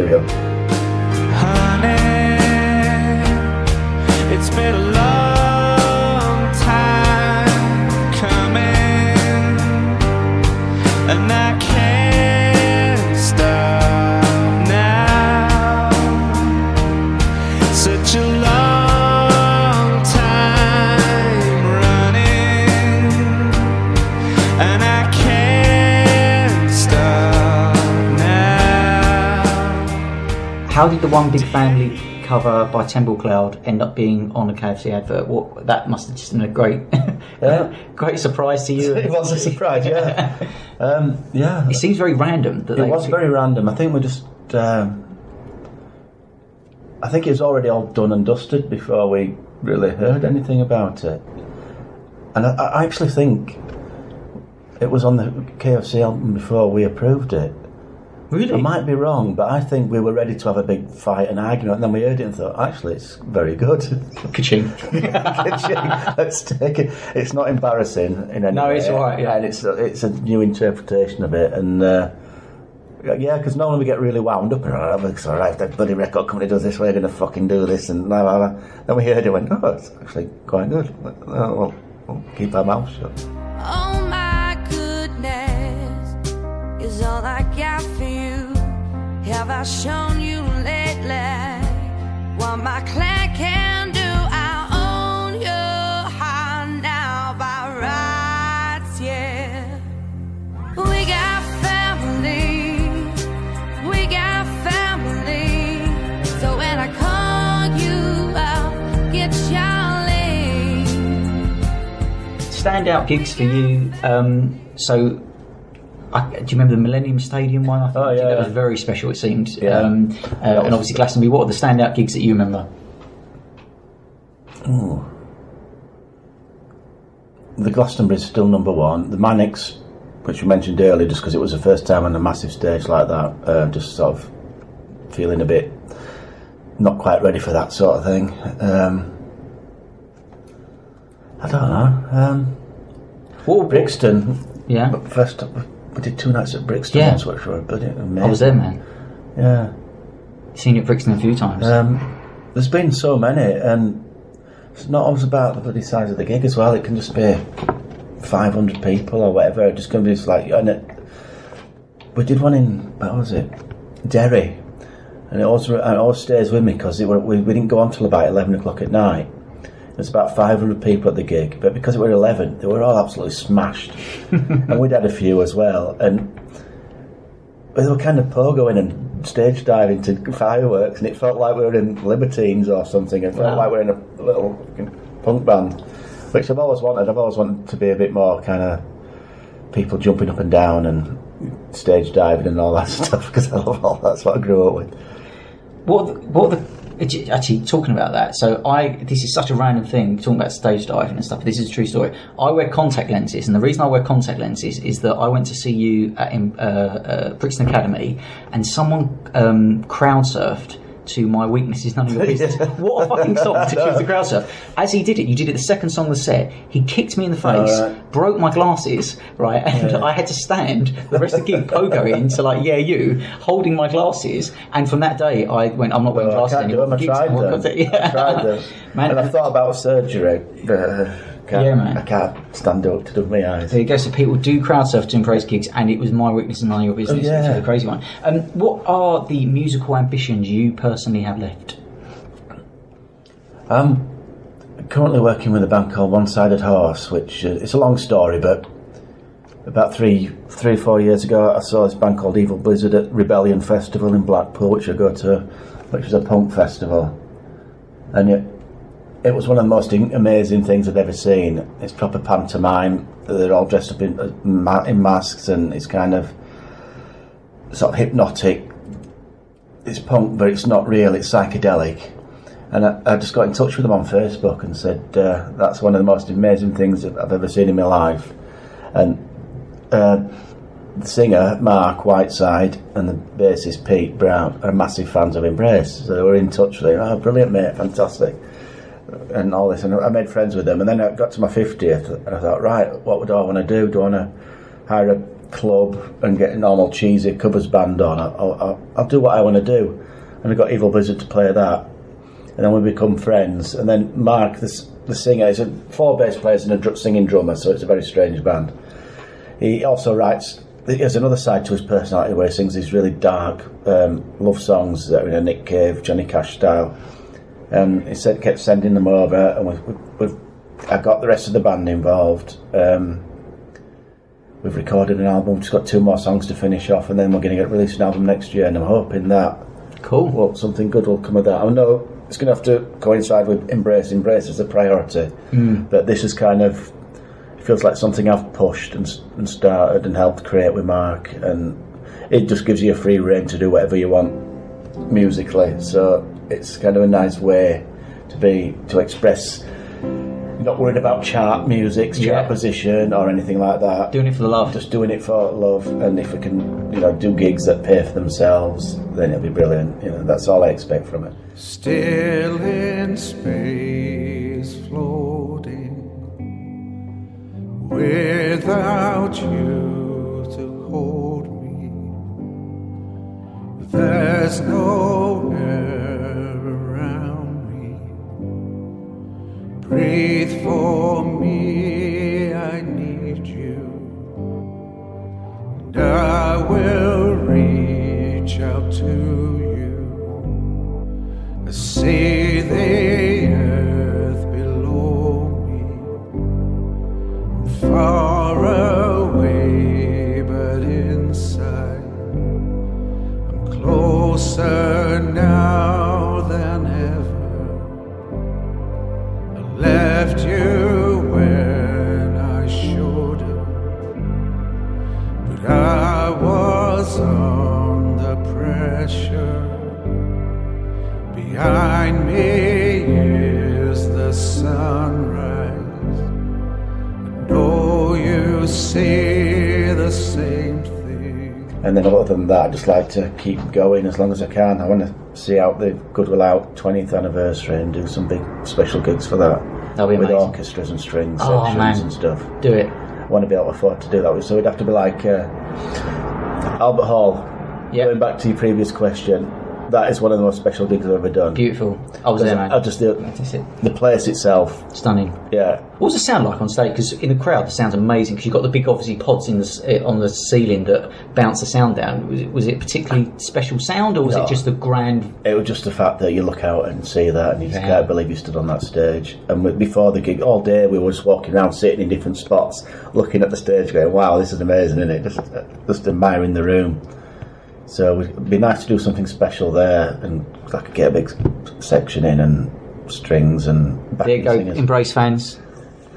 Speaker 4: it's been a long time coming, and I can't stop now. Such a long time running, and I can't stop now.
Speaker 3: How did the One Big Family cover by Temple Cloud end up being on a KFC advert? That must have just been a great great surprise to you.
Speaker 2: It was a surprise, yeah.
Speaker 3: It seems very random.
Speaker 2: It was very random. I think we just... I think it was already all done and dusted before we really heard anything about it. And I actually think it was on the KFC album before we approved it.
Speaker 3: Really?
Speaker 2: I might be wrong, but I think we were ready to have a big fight and argument, and then we heard it and thought, actually, it's very good.
Speaker 3: Ka-ching.
Speaker 2: Ka-ching. Let's take it. It's not embarrassing in any way.
Speaker 3: No, it's all right, yeah.
Speaker 2: And it's a new interpretation of it, and because normally we get really wound up and it's all right, if that bloody record company does this, we're going to fucking do this, and blah, blah, blah. Then we heard it and went, oh, it's actually quite good. We'll keep our mouths shut.
Speaker 5: Oh my goodness, is all I got for you. Have I shown you lately what my clan can do? I own your heart now by rights, yeah. We got family, so when I call you out, get Charlie.
Speaker 3: Standout gigs for you. Do you remember the Millennium Stadium one? I think that was very special, it seemed.
Speaker 2: Yeah.
Speaker 3: And obviously Glastonbury. What are the standout gigs that you remember?
Speaker 2: Ooh. The Glastonbury is still number one. The Manics, which you mentioned earlier, just because it was the first time on a massive stage like that, just sort of feeling a bit not quite ready for that sort of thing. I don't know. Brixton.
Speaker 3: Yeah.
Speaker 2: But first, we did 2 nights at Brixton once, which were amazing.
Speaker 3: I was there, man.
Speaker 2: Yeah.
Speaker 3: Seen you at Brixton a few times.
Speaker 2: There's been so many, and it's not always about the bloody size of the gig as well. It can just be 500 people or whatever. It just can be just like... we did one in, what was it? Derry. And it always stays with me because we didn't go on till about 11 o'clock at night. There's about 500 people at the gig, but because it were 11, they were all absolutely smashed. And we'd had a few as well, and they were kind of pogoing and stage diving to fireworks, and it felt like we were in Libertines or something. It felt like we were in a little punk band, which I've always wanted. I've always wanted to be a bit more kind of people jumping up and down and stage diving and all that stuff, because I love all that's what I grew up with.
Speaker 3: Actually, talking about that, this is such a random thing, talking about stage diving and stuff, this is a true story. I wear contact lenses, and the reason I wear contact lenses is that I went to see you at Brixton Academy, and someone crowd surfed to My Weakness Is None of Your Business. What a fucking song to choose the crowd surf. As he did it, you did it the second song of the set, he kicked me in the face, broke my glasses, right, and I had to stand the rest of the gig pogoing to like, yeah, you, holding my glasses, and from that day I went, I'm not wearing glasses anymore.
Speaker 2: I tried them.
Speaker 3: Man,
Speaker 2: and I thought about surgery.
Speaker 3: Man.
Speaker 2: I can't stand up to do my eyes.
Speaker 3: There you go. So people do crowd surf to Embrace gigs, and it was My Weakness and None of Your Business.
Speaker 2: Yeah.
Speaker 3: Which is a crazy one. What are the musical ambitions you personally have left?
Speaker 2: I'm currently working with a band called One Sided Horse, which it's a long story, but about 3-4 years ago I saw this band called Evil Blizzard at Rebellion Festival in Blackpool, which I go to, which was a punk festival, and it was one of the most amazing things I'd ever seen. It's proper pantomime. They're all dressed up in masks, and it's kind of sort of hypnotic. It's punk, but it's not real. It's psychedelic. And I just got in touch with them on Facebook and said, that's one of the most amazing things I've ever seen in my life. And the singer, Mark Whiteside, and the bassist, Pete Brown, are massive fans of Embrace. So they were in touch with them. Oh, brilliant, mate, fantastic. And all this, and I made friends with them. And then I got to my 50th, and I thought, right, what do I want to do? Do I want to hire a club and get a normal cheesy covers band on? I'll do what I want to do. And I got Evil Blizzard to play that. And then we become friends. And then Mark, the singer, is 4 bass players and a singing drummer, so it's a very strange band. He also writes, he has another side to his personality where he sings these really dark love songs that are in a Nick Cave, Johnny Cash style. And he kept sending them over, and I got the rest of the band involved. We've recorded an album. We've just got 2 more songs to finish off, and then we're going to release an album next year. And I'm hoping that something good will come of that. I know it's going to have to coincide with Embrace. Embrace is the priority, but this is kind of, it feels like something I've pushed and started and helped create with Mark, and it just gives you a free rein to do whatever you want musically. So it's kind of a nice way to express, not worried about chart music, chart position or anything like that.
Speaker 3: Doing it for the love.
Speaker 2: Just doing it for love, and if we can, do gigs that pay for themselves, then it'll be brilliant. That's all I expect from it.
Speaker 6: Still in space, floating without you to hold me. There's no air around me. Breathe for me, I need you. And I will reach out to you. I see the earth below me. Far away, but inside I'm closer now than ever. I left you when I should have, but I was under pressure. Behind me is the sunrise. I know you see the same thing.
Speaker 2: And then other than that, I just like to keep going as long as I can. I want to see out the Goodwill Out 20th anniversary and do some big special gigs for that.
Speaker 3: That'll be
Speaker 2: with
Speaker 3: amazing.
Speaker 2: Orchestras and string sections and stuff.
Speaker 3: Do it.
Speaker 2: I want to be able to afford to do that. So it'd have to be like Albert Hall.
Speaker 3: Yep.
Speaker 2: Going back to your previous question, that is one of the most special gigs I've ever done.
Speaker 3: Beautiful. I was there, man.
Speaker 2: The place itself.
Speaker 3: Stunning.
Speaker 2: Yeah.
Speaker 3: What does it sound like on stage? Because in the crowd, the sound's amazing. Because you've got the big, obviously, pods on the ceiling that bounce the sound down. Was it a particularly special sound, or was it just the grand?
Speaker 2: It was just the fact that you look out and see that, and you just can't believe you stood on that stage. And before the gig, all day we were just walking around, sitting in different spots, looking at the stage, going, "Wow, this is amazing, isn't it?" Just admiring the room. So it'd be nice to do something special there, and I could get a big section in and strings and
Speaker 3: there you go,
Speaker 2: singers.
Speaker 3: Embrace fans.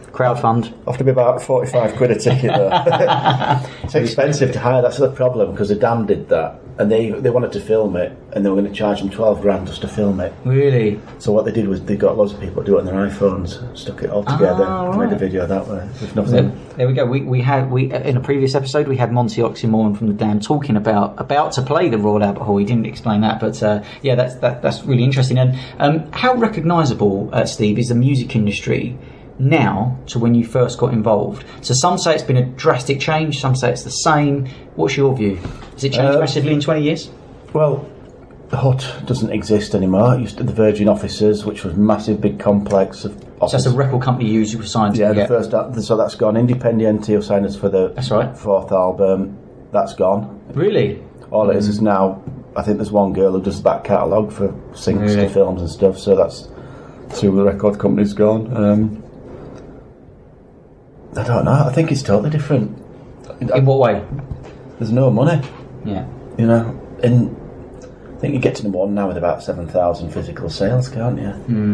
Speaker 3: Crowdfund.
Speaker 2: Have to be about 45 quid a ticket though. It's expensive to hire, that's the problem, because the Dam did that and they wanted to film it and they were going to charge them 12 grand just to film it.
Speaker 3: Really?
Speaker 2: So what they did was they got loads of people to do it on their iPhones, stuck it all together, made a video that way with nothing.
Speaker 3: There we go. We in a previous episode we had Monty Oxymorn from the Dam talking about to play the Royal Albert Hall. He didn't explain that, but that's really interesting. And how recognisable, Steve, is the music industry now to when you first got involved? So some say it's been a drastic change, some say it's the same. What's your view? Has it changed massively in 20 years?
Speaker 2: Well, the Hut doesn't exist anymore. It used to the Virgin offices, which was a massive big complex of offices.
Speaker 3: So that's a record company you were signed to.
Speaker 2: Yeah, the first, so that's gone. Independiente who signed us for the
Speaker 3: That's right.
Speaker 2: 4th album. That's gone.
Speaker 3: Really?
Speaker 2: All it is now, I think there's one girl who does the back catalogue for singles to films and stuff, so that's through the record company's gone. I don't know, I think it's totally different.
Speaker 3: In what way?
Speaker 2: There's no money.
Speaker 3: Yeah.
Speaker 2: You know, and I think you get to number one now with about 7,000 physical sales, can't you?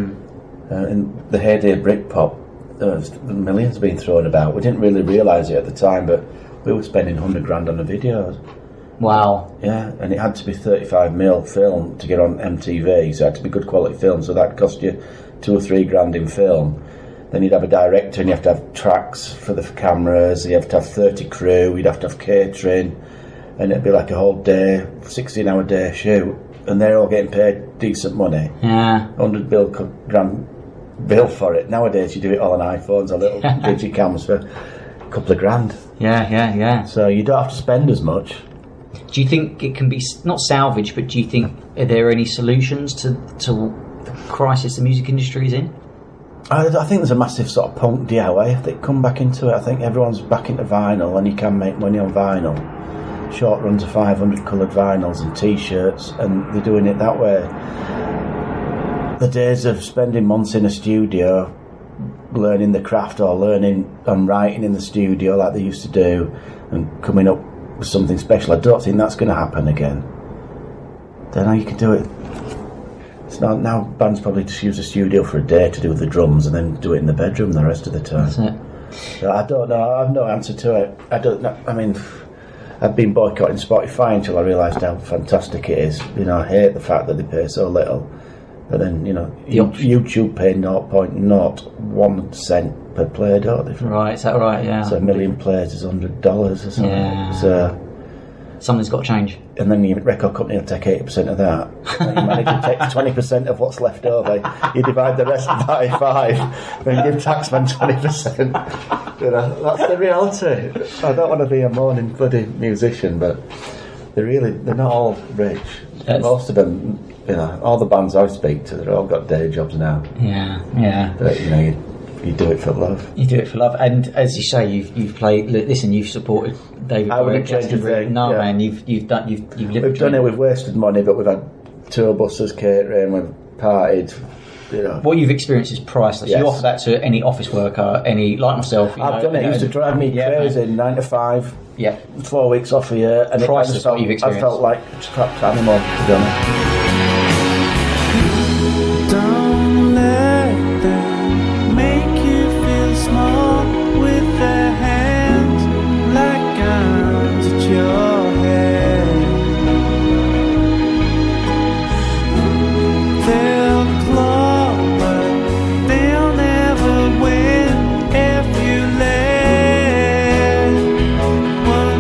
Speaker 2: In the heyday of Britpop, millions have been thrown about. We didn't really realise it at the time, but we were spending 100 grand on the videos.
Speaker 3: Wow.
Speaker 2: Yeah, and it had to be 35mm film to get on MTV, so it had to be good quality film, so that cost you 2 or 3 grand in film. Then you'd have a director and you have to have tracks for the cameras, you have to have 30 crew, you'd have to have catering, and it'd be like a whole day, 16-hour day shoot, and they're all getting paid decent money.
Speaker 3: Yeah.
Speaker 2: 100 grand bill for it. Nowadays you do it all on iPhones or little digicams for a couple of grand.
Speaker 3: Yeah.
Speaker 2: So you don't have to spend as much.
Speaker 3: Do you think it can be, not salvaged, but do you think, are there any solutions to the crisis the music industry is in?
Speaker 2: I think there's a massive sort of punk DIY. If they come back into it, I think everyone's back into vinyl and you can make money on vinyl. Short runs of 500 coloured vinyls and T-shirts, and they're doing it that way. The days of spending months in a studio learning the craft or learning and writing in the studio like they used to do and coming up with something special, I don't think that's going to happen again. Then now you can do it. It's not, now bands probably just use a studio for a day to do the drums and then do it in the bedroom the rest of the time.
Speaker 3: That's it.
Speaker 2: So I don't know, I have no answer to it. I don't know, I mean, I've been boycotting Spotify until I realised how fantastic it is. You know, I hate the fact that they pay so little. But then, you know, YouTube pay 0.01 cent per play, don't they?
Speaker 3: Right, is that right? Yeah.
Speaker 2: So 1 million plays is $100 or something.
Speaker 3: Yeah.
Speaker 2: So
Speaker 3: something's got to change.
Speaker 2: And then your record company will take 80% of that. And you manage to take 20% of what's left over. You divide the rest by 5, then give taxman 20%. You know, that's the reality. I don't want to be a moaning bloody musician, but they're not all rich. Most of them, you know, all the bands I speak to, they've all got day jobs now.
Speaker 3: Yeah.
Speaker 2: But, you know, you do it for love.
Speaker 3: You do it for love, and as you say, you've played. Listen, you've supported David.
Speaker 2: I wouldn't change a thing.
Speaker 3: No,
Speaker 2: yeah.
Speaker 3: man, you've lived.
Speaker 2: We've done it. We've wasted money, but we've had tour buses, catering, we've partied. You know.
Speaker 3: What you've experienced is priceless.
Speaker 2: Yes.
Speaker 3: You offer that to any office worker, any like myself.
Speaker 2: I've done it. It used to drive me crazy. 9 to 5.
Speaker 3: Yeah.
Speaker 2: 4 weeks off a year, and
Speaker 3: priceless. What you've experienced.
Speaker 2: I felt like a trapped animal, to be honest.
Speaker 6: Don't let them make you feel small with their hands like guns at your head. They'll claw, but they'll never win if you let one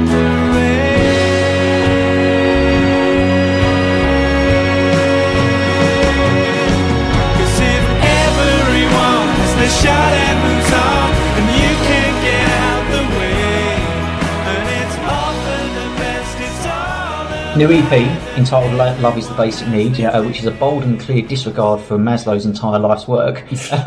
Speaker 6: shot and moves on, and you can't get out the way, and it's often the best, it's all
Speaker 3: New EP entitled Love is the Basic Need, which is a bold and clear disregard for Maslow's entire life's work.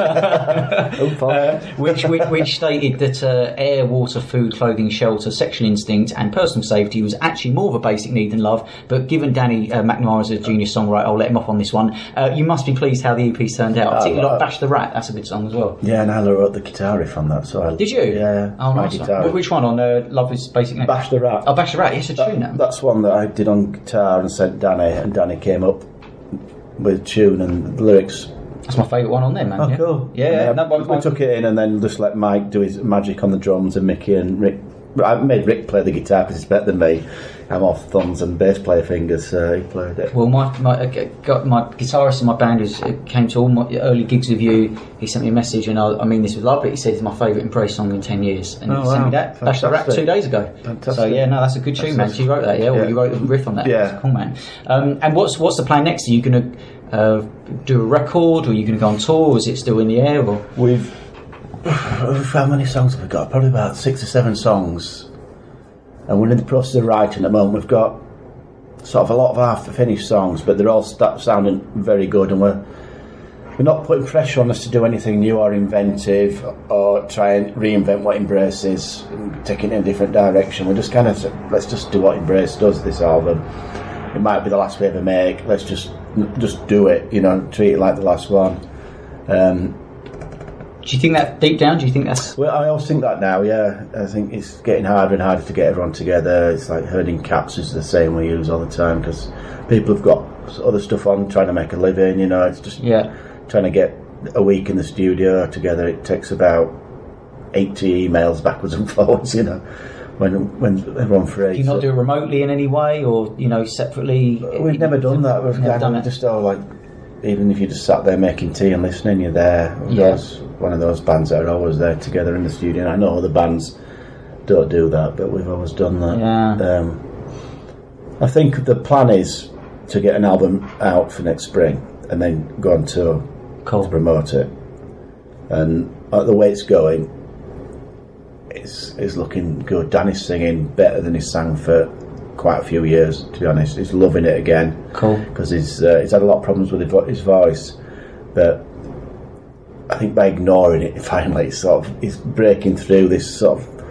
Speaker 3: which stated that air, water, food, clothing, shelter, sexual instinct and personal safety was actually more of a basic need than love. But given Danny McNamara is a genius songwriter, I'll let him off on this one. You must be pleased how the EP's turned out. Particularly like Bash the Rat, that's a good song as well.
Speaker 2: Yeah, and I wrote the guitar riff on that. So
Speaker 3: Did you?
Speaker 2: Yeah.
Speaker 3: Oh, nice. Which one on Love is Basic Need?
Speaker 2: Bash the Rat.
Speaker 3: Oh, Bash the Rat, yes, it's a tune now.
Speaker 2: That's one that I did on guitar and sent Danny, and Danny came up with a tune and the lyrics.
Speaker 3: That's my favourite one on there, man.
Speaker 2: Oh, cool.
Speaker 3: Yeah.
Speaker 2: We took it in and then just let Mike do his magic on the drums, and Mickey and Rick. I made Rick play the guitar because he's better than me. I'm off thumbs and bass player fingers, so he played it.
Speaker 3: Well, my guitarist in my band who came to all my early gigs with you, he sent me a message, and I mean this with love, but he said it's my favourite Embrace song in 10 years. And he sent me that. Bash the Rat 2 days ago.
Speaker 2: Fantastic.
Speaker 3: So, yeah, no, that's a good tune, man. So you wrote that, yeah? Or you wrote the riff on that.
Speaker 2: Yeah.
Speaker 3: That's cool, man. And what's the plan next? Are you going to do a record, or are you going to go on tour, or is it still in the air? Or?
Speaker 2: How many songs have we got? Probably about 6 or 7 songs. And we're in the process of writing at the moment. We've got sort of a lot of half-finished songs, but they're all sounding very good, and we're not putting pressure on us to do anything new or inventive or try and reinvent what Embrace is and take it in a different direction. We're just kind of, let's just do what Embrace does, this album. It might be the last we ever make. Let's just do it, you know, treat it like the last one.
Speaker 3: Do you think that deep down? Do you think that's...
Speaker 2: Well, I always think that now, yeah. I think it's getting harder and harder to get everyone together. It's like herding cats is the same we use all the time, because people have got other stuff on, trying to make a living, you know. It's just trying to get a week in the studio together. It takes about 80 emails backwards and forwards, you know, when everyone's free.
Speaker 3: Do you not do it remotely in any way, or, you know, separately?
Speaker 2: We've never done that. We've
Speaker 3: never done it.
Speaker 2: Just all like, even if you just sat there making tea and listening, you're there. There's one of those bands that are always there together in the studio. And I know other bands don't do that, but we've always done that.
Speaker 3: Yeah.
Speaker 2: I think the plan is to get an album out for next spring and then go on tour to promote it. And the way it's going, it's looking good. Danny's singing better than he's sang for quite a few years, to be honest. He's loving it again.
Speaker 3: Cool.
Speaker 2: Because he's had a lot of problems with his voice, but I think by ignoring it, finally, he's breaking through this sort of,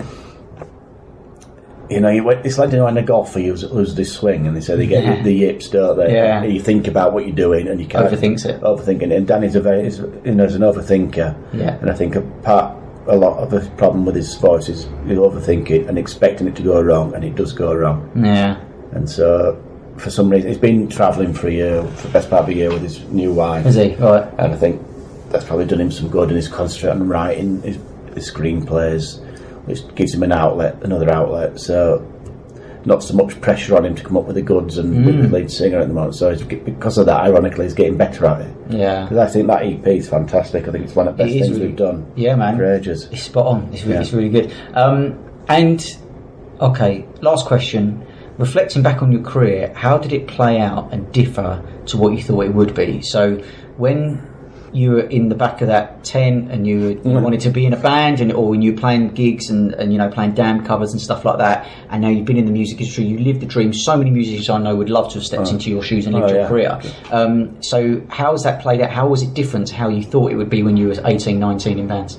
Speaker 2: you know, it's like, you know, when a golfer loses his swing and they say they get the yips, don't they?
Speaker 3: Yeah.
Speaker 2: You think about what you're doing and you can't... Overthinking it. And Danny's an overthinker.
Speaker 3: Yeah.
Speaker 2: And I think a lot of the problem with his voice is he'll overthink it and expecting it to go wrong, and it does go wrong.
Speaker 3: Yeah.
Speaker 2: And so, for some reason, he's been travelling for the best part of a year with his new wife.
Speaker 3: Is he? Right.
Speaker 2: And I think that's probably done him some good, and he's concentrating on writing his screenplays, which gives him another outlet. So, not so much pressure on him to come up with the goods and be the lead singer at the moment. So, because of that, ironically, he's getting better at it.
Speaker 3: Yeah.
Speaker 2: Because I think that EP is fantastic. I think it's one of the best things we've done.
Speaker 3: Yeah, man.
Speaker 2: For ages.
Speaker 3: It's spot on. It's really good. And okay, last question. Reflecting back on your career, how did it play out and differ to what you thought it would be? So when you were in the back of that tent and you wanted to be in a band, or when you were playing gigs and you know, playing Damned covers and stuff like that, and now you've been in the music industry, you lived the dream. So many musicians I know would love to have stepped into your shoes and lived your career. So how has that played out? How was it different to how you thought it would be when you were 18, 19 in bands?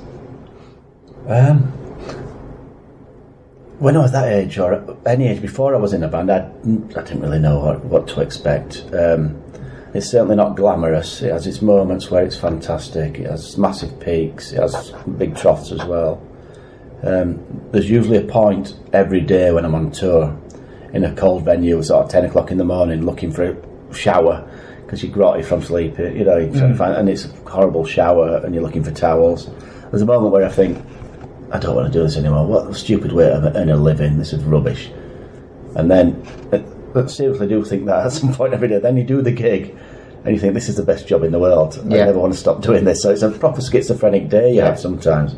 Speaker 2: When I was that age, or any age before I was in a band, I didn't really know what to expect. It's certainly not glamorous. It has its moments where it's fantastic. It has massive peaks. It has big troughs as well. There's usually a point every day when I'm on tour in a cold venue, sort of 10 o'clock in the morning, looking for a shower because you're grotty from sleep. You know, you're trying to find, and it's a horrible shower, and you're looking for towels. There's a moment where I think, I don't want to do this anymore. What a stupid way to earn a living. This is rubbish. And then, but seriously, I do think that at some point every day. Then you do the gig, and you think, this is the best job in the world. I never want to stop doing this. So it's a proper schizophrenic day you have sometimes.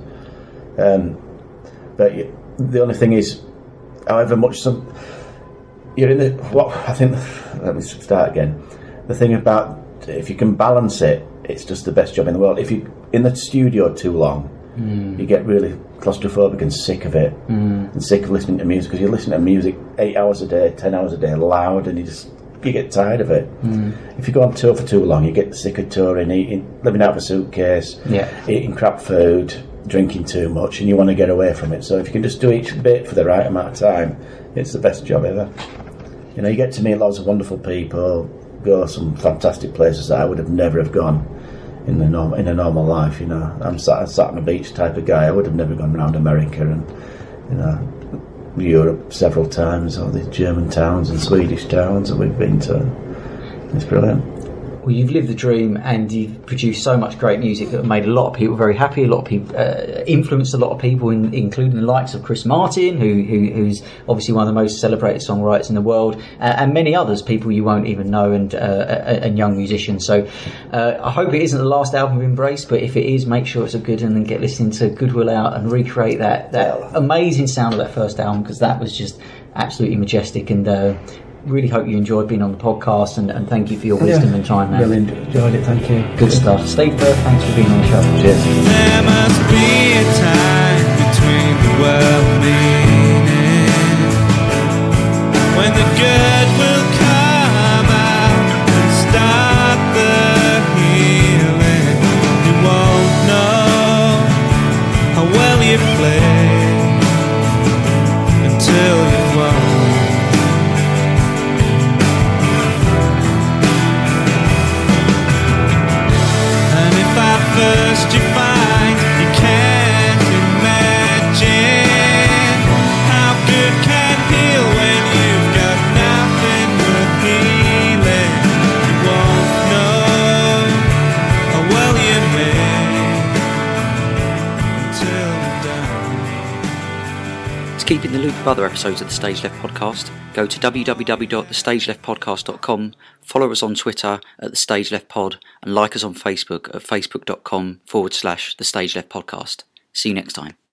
Speaker 2: But the only thing is, however much you're in let me start again. The thing about, if you can balance it, it's just the best job in the world. If you're in the studio too long, you get really claustrophobic and sick of it, and sick of listening to music, because you're listening to music 8 hours a day, 10 hours a day, loud, and you get tired of it. If you go on tour for too long, you get sick of touring, living out of a suitcase, eating crap food, drinking too much, and you want to get away from it. So if you can just do each bit for the right amount of time, it's the best job ever. You know, you get to meet lots of wonderful people, go some fantastic places that I would have never have gone in a normal life. You know, I'm sat on the beach type of guy. I would have never gone around America and, you know, Europe several times, all these German towns and Swedish towns that we've been to. It's brilliant.
Speaker 3: Well, you've lived the dream, and you've produced so much great music that made a lot of people very happy. A lot of people influenced a lot of people, including the likes of Chris Martin, who's obviously one of the most celebrated songwriters in the world, and many others, people you won't even know, and young musicians. So I hope it isn't the last album of Embrace, but if it is, make sure it's a good one, and then get listening to Goodwill Out and recreate that amazing sound of that first album, because that was just absolutely majestic. And really hope you enjoyed being on the podcast, and thank you for your wisdom and time, man.
Speaker 2: Really enjoyed it, thank you.
Speaker 3: Good stuff. Steve Firth, thanks for being on the show.
Speaker 2: Cheers.
Speaker 6: There must be a time between the well-meaning, when the good will come out and start the healing. You won't know how well you play until you've won. First you find you can't imagine how good can heal when you've got nothing worth healing. You won't know how well you made until you're done.
Speaker 1: To keep in the loop of other episodes of the Stage Left Podcast, go to www.thestageleftpodcast.com, follow us on Twitter at The Stage Left Pod, and like us on Facebook at facebook.com/The Stage Left Podcast. See you next time.